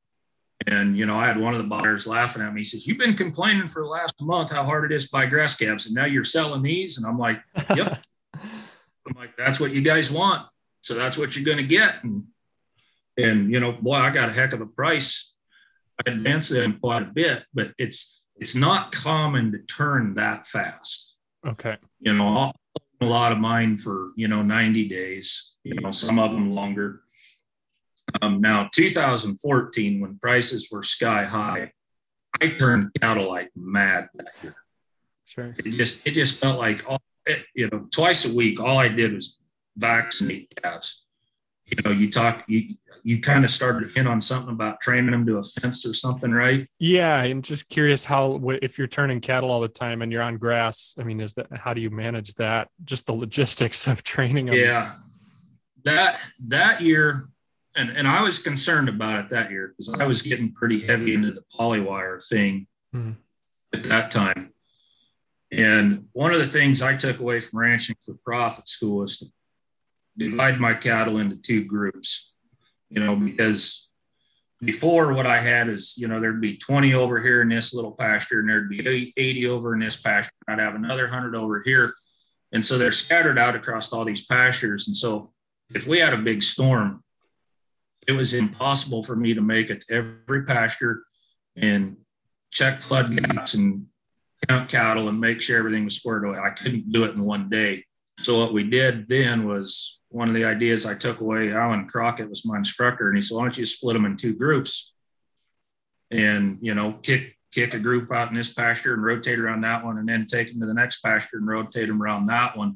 And, you know, I had one of the buyers laughing at me. He says, "You've been complaining for the last month how hard it is to buy grass calves, and now you're selling these?" And I'm like, yep. I'm like, that's what you guys want. So that's what you're going to get. And, and, you know, boy, I got a heck of a price. I advanced them quite a bit, but it's, it's not common to turn that fast. Okay. You know, I'll, a lot of mine for, you know, ninety days, you know, some of them longer. Um, now, two thousand fourteen, when prices were sky high, I turned cattle like mad that year. Sure. It just, it just felt like, all, it, you know, twice a week, all I did was vaccinate calves. You know, you talk, you, you kind of started to hint on something about training them to a fence or something, right? Yeah. I'm just curious how, if you're turning cattle all the time and you're on grass, I mean, is that, how do you manage that? Just the logistics of training them. Yeah. That, that year, and, and I was concerned about it that year because I was getting pretty heavy into the polywire thing mm-hmm. at that time. And one of the things I took away from Ranching for Profit school is to divide my cattle into two groups, you know, because before what I had is, you know, there'd be twenty over here in this little pasture and there'd be eighty over in this pasture. I'd have another one hundred over here. And so they're scattered out across all these pastures. And so if we had a big storm, it was impossible for me to make it to every pasture and check flood gaps and count cattle and make sure everything was squared away. I couldn't do it in one day. So what we did then was, one of the ideas I took away, Alan Crockett was my instructor, and he said, "Why don't you split them in two groups and, you know, kick kick a group out in this pasture and rotate around that one, and then take them to the next pasture and rotate them around that one."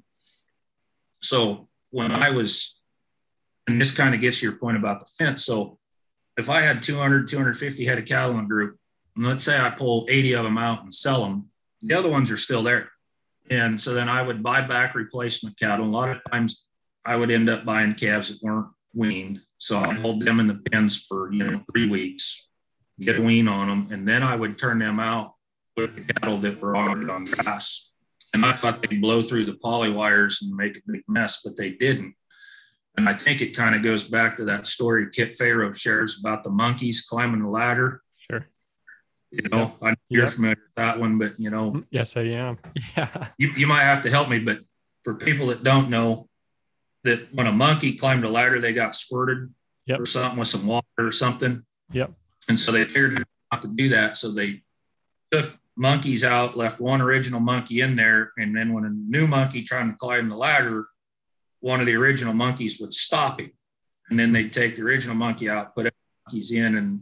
So when I was, and this kind of gets to your point about the fence. So if I had two hundred, two hundred fifty head of cattle in a group, and let's say I pull eighty of them out and sell them, the other ones are still there. And so then I would buy back replacement cattle. A lot of times I would end up buying calves that weren't weaned. So I'd hold them in the pens for, you know, three weeks, get a wean on them, and then I would turn them out with the cattle that were already on grass. And I thought they'd blow through the poly wires and make a big mess, but they didn't. And I think it kind of goes back to that story Kit Pharaoh shares about the monkeys climbing the ladder. Sure. You know, I know you're yep. familiar with that one, but, you know. Yes, I am. Yeah. You, you might have to help me, but for people that don't know, that when a monkey climbed a ladder, they got squirted yep. or something with some water or something. Yep. And so they figured out not to do that. So they took monkeys out, left one original monkey in there. And then when a new monkey trying to climb the ladder, one of the original monkeys would stop him. And then they'd take the original monkey out, put monkeys in. And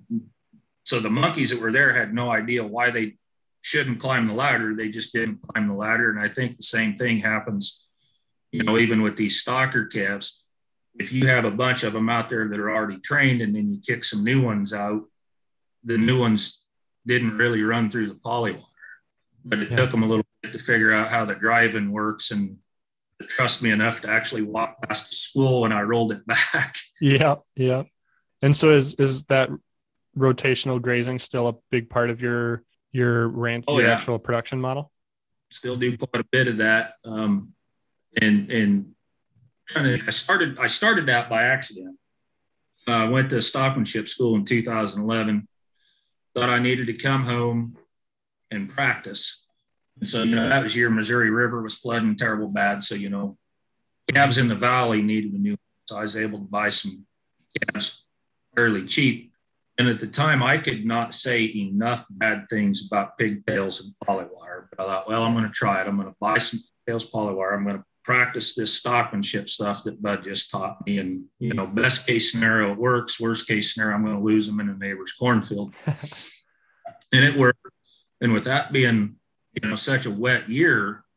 so the monkeys that were there had no idea why they shouldn't climb the ladder. They just didn't climb the ladder. And I think the same thing happens, you know, even with these stalker calves. If you have a bunch of them out there that are already trained and then you kick some new ones out, the new ones didn't really run through the polywire. But it yeah. took them a little bit to figure out how the driving works and to trust me enough to actually walk past the school when I rolled it back. Yeah, yeah. And so is is that rotational grazing still a big part of your your ranch, oh, your yeah. actual production model? Still do quite a bit of that. Um, And and trying to, I started I started that by accident. Uh, I went to stockmanship school in two thousand eleven. Thought I needed to come home and practice. And so, you know, that was year Missouri River was flooding terrible bad. So, you know, calves in the valley needed a new one. So I was able to buy some calves fairly cheap. And at the time, I could not say enough bad things about pigtails and polywire. But I thought, well, I'm going to try it. I'm going to buy some pigtails polywire. I'm going to practice this stockmanship stuff that Bud just taught me. And, you know, best case scenario, it works. Worst case scenario, I'm going to lose them in a neighbor's cornfield. And it worked. And with that being, you know, such a wet year,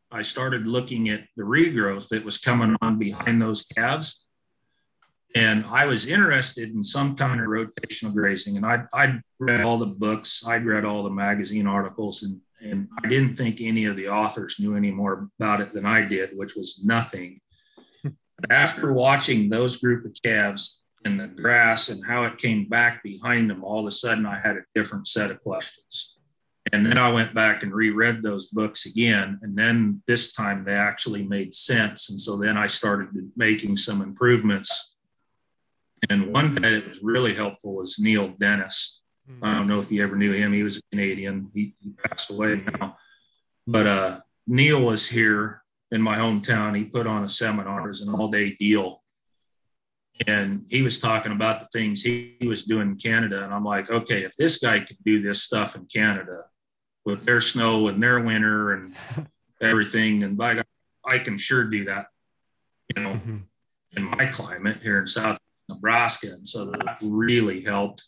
I started looking at the regrowth that was coming on behind those calves. And I was interested in some kind of rotational grazing. And I, I'd read all the books, I'd read all the magazine articles, and, and I didn't think any of the authors knew any more about it than I did, which was nothing. After watching those group of calves and the grass and how it came back behind them, all of a sudden I had a different set of questions. And then I went back and reread those books again. And then this time they actually made sense. And so then I started making some improvements. And one guy that was really helpful was Neil Dennis. I don't know if you ever knew him. He was a Canadian. He, he passed away now. But uh, Neil was here in my hometown. He put on a seminar. It was an all-day deal. And he was talking about the things he, he was doing in Canada. And I'm like, okay, if this guy could do this stuff in Canada with their snow and their winter and everything, and by God, I can sure do that, you know, mm-hmm. in my climate here in South Nebraska. And so that really helped.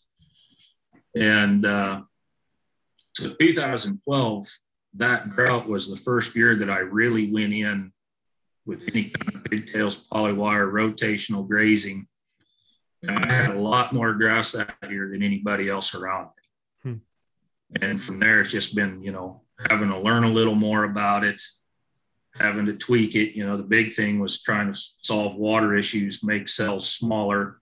And uh, so two thousand twelve, that drought was the first year that I really went in with any kind of pigtails, polywire, rotational grazing. And I had a lot more grass that year than anybody else around me. Hmm. And from there, it's just been, you know, having to learn a little more about it, having to tweak it. You know, the big thing was trying to solve water issues, make cells smaller.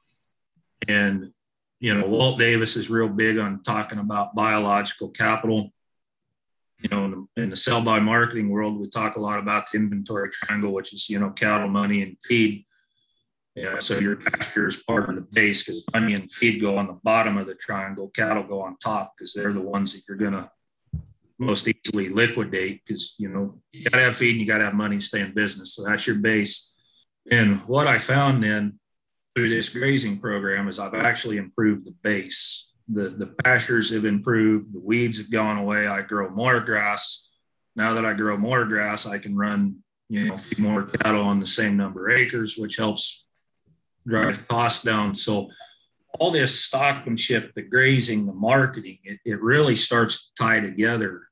And, you know, Walt Davis is real big on talking about biological capital. You know, in the, in the sell by marketing world, we talk a lot about the inventory triangle, which is, you know, cattle, money, and feed. Yeah, so your pasture is part of the base because money and feed go on the bottom of the triangle. Cattle go on top because they're the ones that you're going to most easily liquidate because, you know, you got to have feed and you got to have money to stay in business. So that's your base. And what I found then through this grazing program is I've actually improved the base. The, the pastures have improved. The weeds have gone away. I grow more grass. Now that I grow more grass, I can run, you know, more cattle on the same number of acres, which helps drive costs down. So all this stockmanship, the grazing, the marketing, it, it really starts to tie together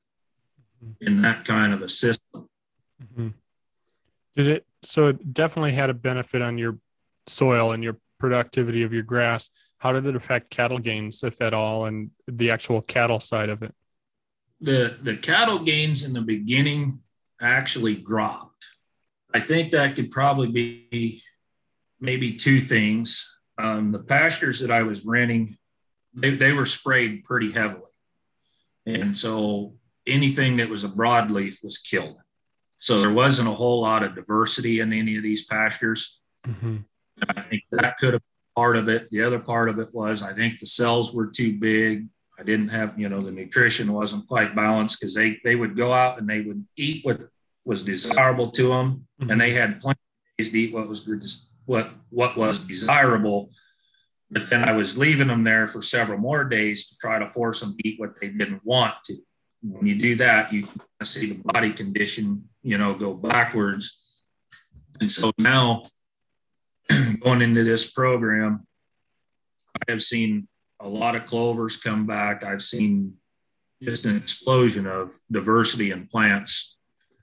in that kind of a system. Mm-hmm. Did it? So it definitely had a benefit on your soil and your productivity of your grass. How did it affect cattle gains, if at all, and the actual cattle side of it? The, the cattle gains in the beginning actually dropped. I think that could probably be maybe two things. Um, the pastures that I was renting, they, they were sprayed pretty heavily. And so anything that was a broadleaf was killed. So there wasn't a whole lot of diversity in any of these pastures. Mm-hmm. And I think that could have been part of it. The other part of it was I think the cells were too big. I didn't have, you know, the nutrition wasn't quite balanced because they, they would go out and they would eat what was desirable to them. Mm-hmm. And they had plenty of days to eat what was just what what was desirable, but then I was leaving them there for several more days to try to force them to eat what they didn't want to. When you do that, you can see the body condition, you know, go backwards. And so now going into this program, I have seen a lot of clovers come back. I've seen just an explosion of diversity in plants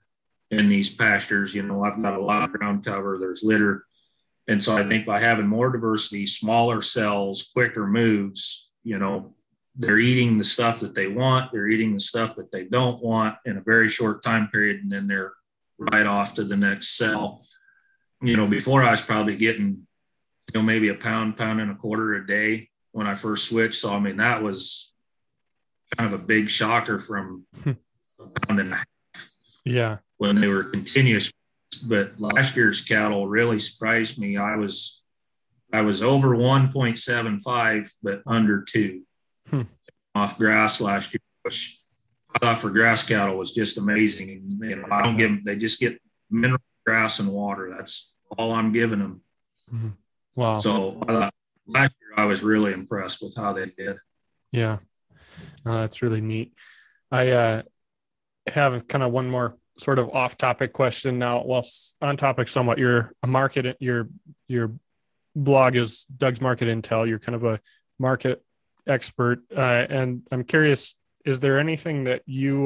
in these pastures. You know, I've got a lot of ground cover, there's litter. And so I think by having more diversity, smaller cells, quicker moves, you know, they're eating the stuff that they want. They're eating the stuff that they don't want in a very short time period. And then they're right off to the next cell. You know, before I was probably getting, you know, maybe a pound, pound and a quarter a day when I first switched. So, I mean, that was kind of a big shocker from a pound and a half. Yeah. When they were continuous. But last year's cattle really surprised me. I was, I was over one point seven five, but under two hmm. off grass last year, which I thought for grass cattle was just amazing. And, you know, I don't give them, they just get mineral grass and water. That's all I'm giving them. Mm-hmm. Wow. So uh, last year I was really impressed with how they did. Yeah. No, that's really neat. I uh, have kind of one more sort of off-topic question now. Well, on topic somewhat. You're a market. Your your blog is Doug's Market Intel. You're kind of a market expert, uh, and I'm curious: is there anything that you or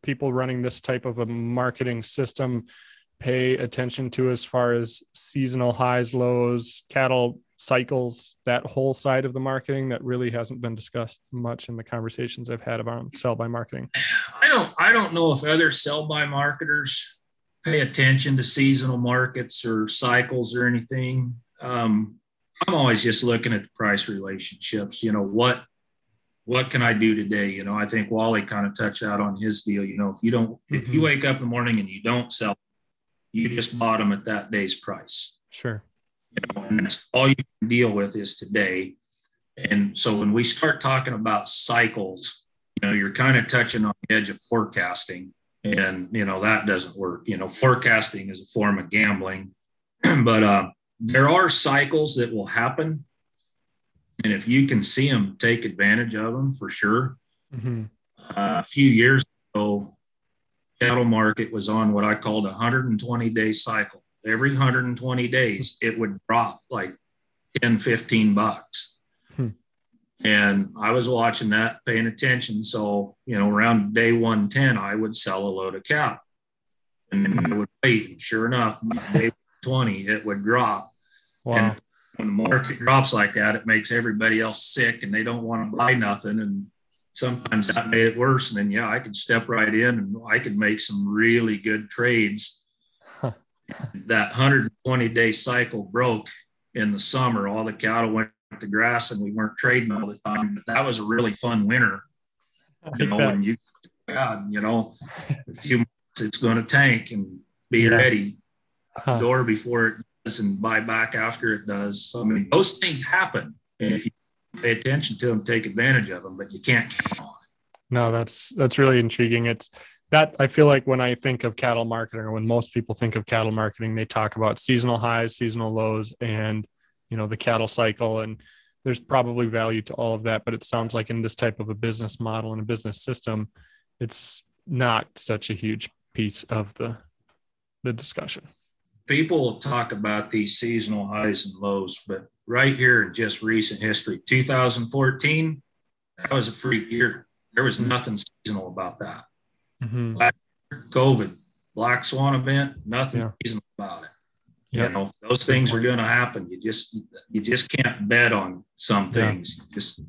people running this type of a marketing system pay attention to as far as seasonal highs, lows, cattle cycles, that whole side of the marketing that really hasn't been discussed much in the conversations I've had about sell by marketing? I don't, I don't know if other sell by marketers pay attention to seasonal markets or cycles or anything. Um, I'm always just looking at the price relationships. You know, what, what can I do today? You know, I think Wally kind of touched out on his deal. You know, if you don't, mm-hmm. if you wake up in the morning and you don't sell, you just bought them at that day's price. Sure. You know, and that's all you can deal with is today. And so when we start talking about cycles, you know, you're kind of touching on the edge of forecasting, and, you know, that doesn't work. You know, forecasting is a form of gambling, but uh, there are cycles that will happen. And if you can see them, take advantage of them for sure. Mm-hmm. Uh, a few years ago, cattle market was on what I called a one hundred twenty day cycle. Every one hundred twenty days, it would drop like ten, fifteen bucks. Hmm. And I was watching that, paying attention. So, you know, around day one ten, I would sell a load of cattle. And then I would wait. And sure enough, day twenty, it would drop. Wow. And when the market drops like that, it makes everybody else sick and they don't want to buy nothing. And sometimes that made it worse. And then, yeah, I could step right in and I could make some really good trades. Huh. That one hundred twenty day cycle broke in the summer. All the cattle went to grass and we weren't trading all the time. But that was a really fun winter. You know, when you, God, you know, a few months it's going to tank and be yeah. ready. Huh. Door before it does and buy back after it does. So, I mean, those things happen. And if you pay attention to them, take advantage of them, but you can't count on it. No, that's, that's really intriguing. It's that I feel like when I think of cattle marketing, or when most people think of cattle marketing, they talk about seasonal highs, seasonal lows, and, you know, the cattle cycle. And there's probably value to all of that, but it sounds like in this type of a business model and a business system, it's not such a huge piece of the, the discussion. People talk about these seasonal highs and lows, but right here in just recent history, two thousand fourteen, that was a freak year. There was nothing seasonal about that. Mm-hmm. COVID, Black Swan event, nothing yeah. seasonal about it. Yep. You know, those things are going to happen. You just, you just can't bet on some things. Yeah. You just,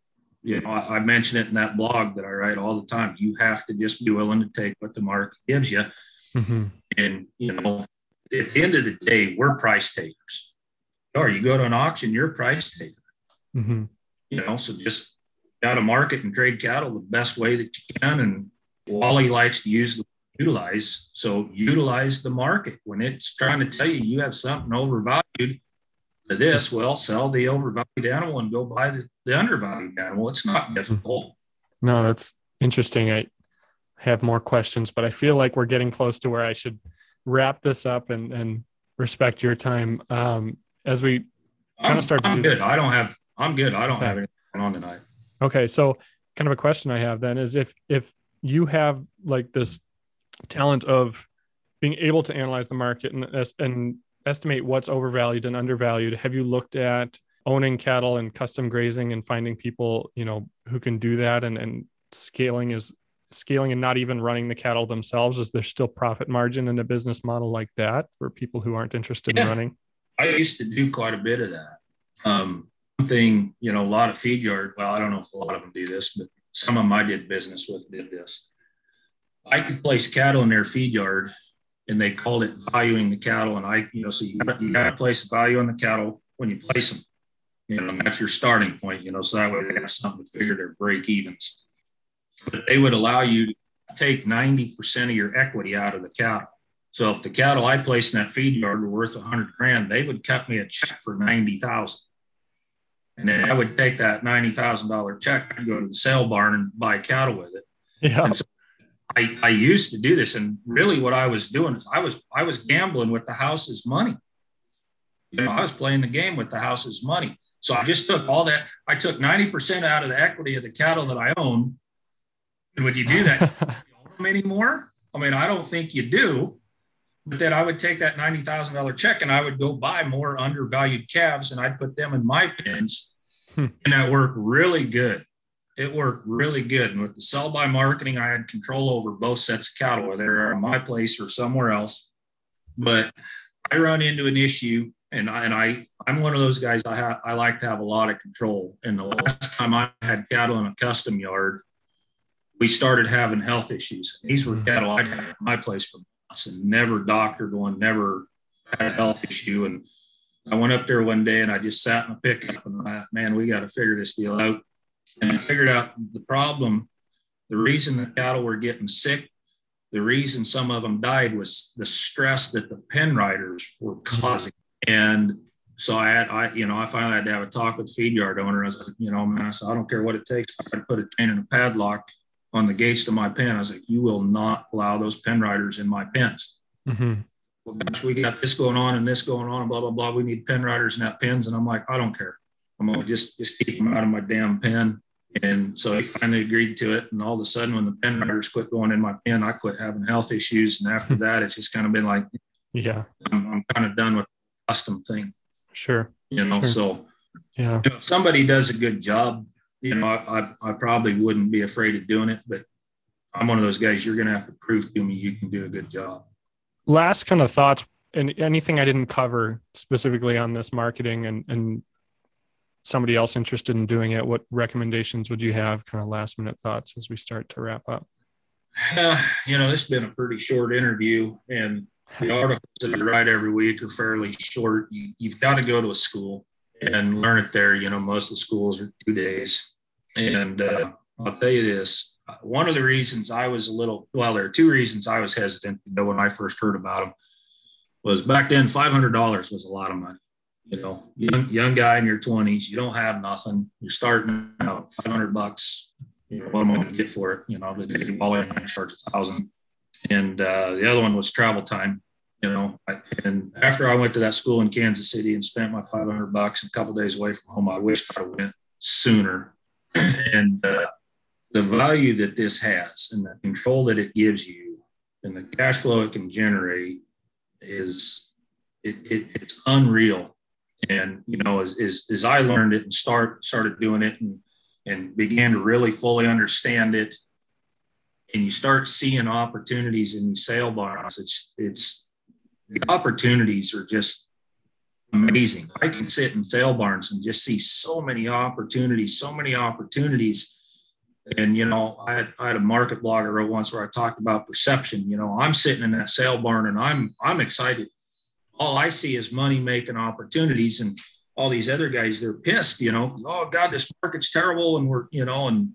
you know, I, I mention it in that blog that I write all the time. You have to just be willing to take what the market gives you. Mm-hmm. And, you know, at the end of the day, we're price takers. Or you go to an auction, you're a price taker. Mm-hmm. You know, so just out to market and trade cattle the best way that you can. And Wally likes to use the utilize. So utilize the market. When it's trying to tell you you have something overvalued to this, well, sell the overvalued animal and go buy the, the undervalued animal. It's not difficult. No, that's interesting. I have more questions, but I feel like we're getting close to where I should wrap this up and, and respect your time. Um, as we kind of start to I'm do good. This. I don't have, I'm good. I don't okay. have anything on tonight. Okay. So kind of a question I have then is if, if you have like this talent of being able to analyze the market and, and estimate what's overvalued and undervalued, have you looked at owning cattle and custom grazing and finding people, you know, who can do that, and, and scaling is scaling and not even running the cattle themselves? Is there still profit margin in a business model like that for people who aren't interested yeah. in running? I used to do quite a bit of that. Um, one thing, you know, a lot of feed yard, well, I don't know if a lot of them do this, but some of them I did business with did this. I could place cattle in their feed yard and they called it valuing the cattle. And I, you know, so you got, you got to place a value on the cattle when you place them. You know, that's your starting point, you know, so that way they have something to figure their break evens. But they would allow you to take ninety percent of your equity out of the cattle. So if the cattle I placed in that feed yard were worth a hundred grand, they would cut me a check for ninety thousand. And then I would take that ninety thousand dollars check and go to the sale barn and buy cattle with it. Yeah. And so I, I used to do this. And really what I was doing is I was, I was gambling with the house's money. You know, I was playing the game with the house's money. So I just took all that. I took ninety percent out of the equity of the cattle that I own. And would you do that? You own them anymore? I mean, I don't think you do. But then I would take that ninety thousand dollars check and I would go buy more undervalued calves and I'd put them in my pens. Hmm. And that worked really good. it worked really good. And with the sell by marketing, I had control over both sets of cattle, whether they're at my place or somewhere else. But I run into an issue, and I, and I I'm one of those guys. I have I like to have a lot of control. And the last time I had cattle in a custom yard, we started having health issues. These were cattle I had at my place for months and never doctored one, never had a health issue. And I went up there one day and I just sat in a pickup and I, man, we got to figure this deal out. And I figured out the problem, the reason the cattle were getting sick, the reason some of them died was the stress that the pen riders were causing. And so I had, I, you know, I finally had to have a talk with the feed yard owner. I was like, you know, man, I said, I don't care what it takes. I put a chain and a padlock on the gates to my pen. I was like, you will not allow those pen riders in my pens. Mm-hmm. Well, gosh, we got this going on and this going on and blah, blah, blah. We need pen riders in that pens. And I'm like, I don't care. I'm going to just, just keep them out of my damn pen. And so he finally agreed to it. And all of a sudden, when the pen riders quit going in my pen, I quit having health issues. And after that, it's just kind of been like, yeah, I'm, I'm kind of done with the custom thing. Sure. You know, sure. so yeah, you know, if somebody does a good job, you know, I, I, I probably wouldn't be afraid of doing it. But I'm one of those guys, you're going to have to prove to me you can do a good job. Last kind of thoughts, and anything I didn't cover specifically on this marketing and, and somebody else interested in doing it, what recommendations would you have, kind of last minute thoughts as we start to wrap up? Uh, you know, this has been a pretty short interview, and the articles that I write every week are fairly short. You, you've got to go to a school and learn it there. You know, most of the schools are two days. And uh, I'll tell you this, one of the reasons I was a little, well, there are two reasons I was hesitant to go when I first heard about them was back then, five hundred dollars was a lot of money. You know, young, young guy in your twenties, you don't have nothing. You're starting out five hundred bucks. You know, what am I going to get for it? You know, the all in charge a thousand. And uh, the other one was travel time. You know, I, and after I went to that school in Kansas City and spent my five hundred bucks a couple of days away from home, I wish I went sooner. And uh, the value that this has and the control that it gives you and the cash flow it can generate is it, it, it's unreal. And, you know, as, as, as I learned it and start, started doing it and, and began to really fully understand it, and you start seeing opportunities in these sale barns, it's, it's, the opportunities are just amazing. I can sit in sale barns and just see so many opportunities, so many opportunities. And, you know, I had, I had a market blog I wrote once where I talked about perception. You know, I'm sitting in that sale barn and I'm, I'm excited. All I see is money making opportunities, and all these other guys, they're pissed, you know, oh God, this market's terrible. And we're, you know, and,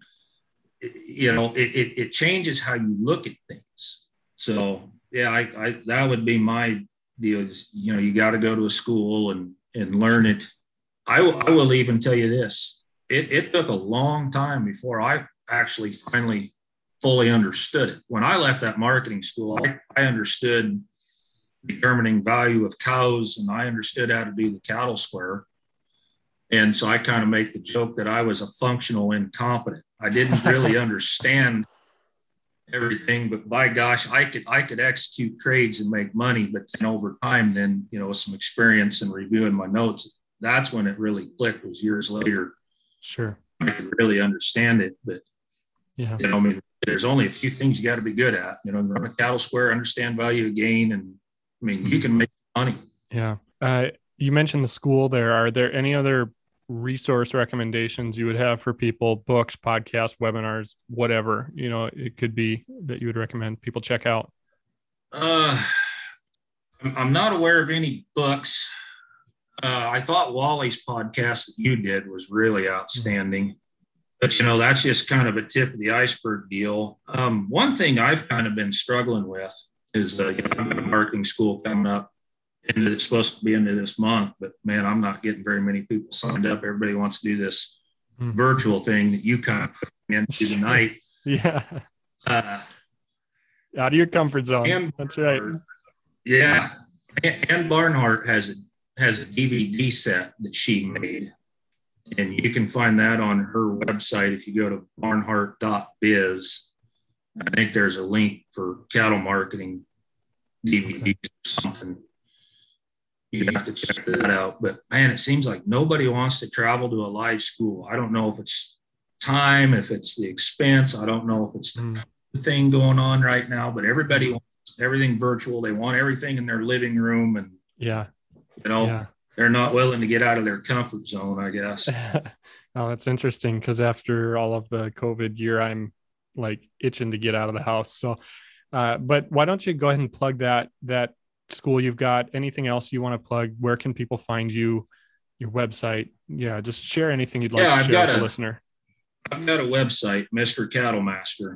you know, it, it, it changes how you look at things. So, yeah, I, I that would be my deal is, you know, you got to go to a school and, and learn it. I, I will even tell you this. It, it took a long time before I actually finally fully understood it. When I left that marketing school, I, I understood determining value of cows, and I understood how to do the cattle square. And so I kind of make the joke that I was a functional incompetent. I didn't really understand everything, but by gosh, I could I could execute trades and make money. But then over time, then, you know, with some experience and reviewing my notes, that's when it really clicked, was years later. Sure. I could really understand it. But, yeah, you know, I mean, there's only a few things you got to be good at. You know, run a cattle square, understand value of gain, and I mean, you can make money. Yeah. Uh, you mentioned the school there. Are there any other resource recommendations you would have for people, books, podcasts, webinars, whatever, you know, it could be that you would recommend people check out? Uh, I'm not aware of any books. Uh, I thought Wally's podcast that you did was really outstanding. Mm-hmm. But, you know, that's just kind of a tip of the iceberg deal. Um, one thing I've kind of been struggling with is uh, you know, I've got a marketing school coming up, and it's supposed to be into this month, but man, I'm not getting very many people signed up. Everybody wants to do this mm-hmm. virtual thing that you kind of put into tonight. Yeah. Uh, Out of your comfort zone. And, That's right. Yeah. Ann Barnhart has a, has a D V D set that she made, and you can find that on her website. If you go to barnhart dot biz, I think there's a link for cattle marketing D V Ds or something. You have to check that out. But man, it seems like nobody wants to travel to a live school. I don't know if it's time, if it's the expense. I don't know if it's Mm. the thing going on right now, but everybody wants everything virtual. They want everything in their living room, and Yeah. you know, Yeah. they're not willing to get out of their comfort zone, I guess. Oh, that's interesting, because after all of the COVID year, I'm like itching to get out of the house. So, uh, but why don't you go ahead and plug that that school you've got? Anything else you want to plug? Where can people find you? Your website? Yeah, just share anything you'd like Yeah, to I've share got with the a- listener. I've got a website, Mister Cattle Master,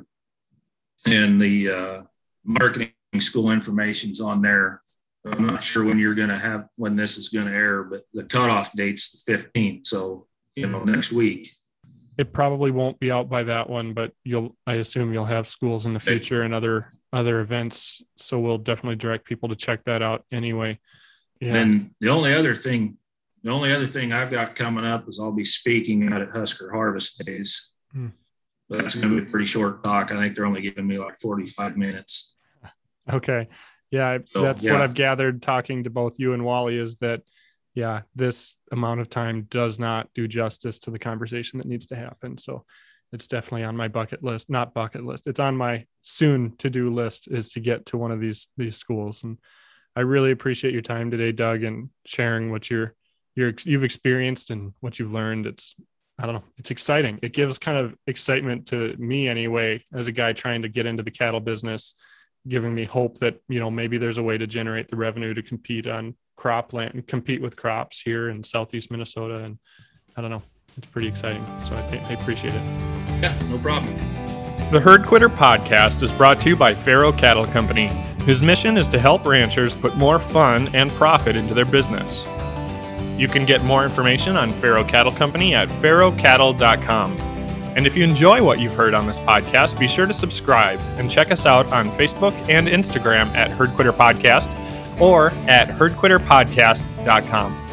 and the uh, marketing school information's on there. I'm not sure when you're going to have, when this is going to air, but the cutoff date's the fifteenth. So, you know, next week. It probably won't be out by that one, but you'll, I assume you'll have schools in the future and other, other events. So we'll definitely direct people to check that out anyway. Yeah. And the only other thing, the only other thing I've got coming up is I'll be speaking out at Husker Harvest Days. Hmm. But it's going to be a pretty short talk. I think they're only giving me like forty-five minutes. Okay. Yeah. So, That's yeah. what I've gathered talking to both you and Wally, is that, yeah, this amount of time does not do justice to the conversation that needs to happen. So it's definitely on my bucket list, not bucket list. It's on my soon to do list, is to get to one of these, these schools. And I really appreciate your time today, Doug, and sharing what you're, you're, you've experienced and what you've learned. It's, I don't know, it's exciting. It gives kind of excitement to me anyway, as a guy trying to get into the cattle business, giving me hope that, you know, maybe there's a way to generate the revenue to compete on cropland and compete with crops here in Southeast Minnesota. And I don't know, it's pretty exciting. So I think I appreciate it. Yeah, no problem. The Herd Quitter podcast is brought to you by Faro Cattle Company, whose mission is to help ranchers put more fun and profit into their business. You can get more information on Faro Cattle Company at faro cattle dot com. And if you enjoy what you've heard on this podcast, be sure to subscribe and check us out on Facebook and Instagram at Herd Quitter Podcast or at herd quitter podcast dot com.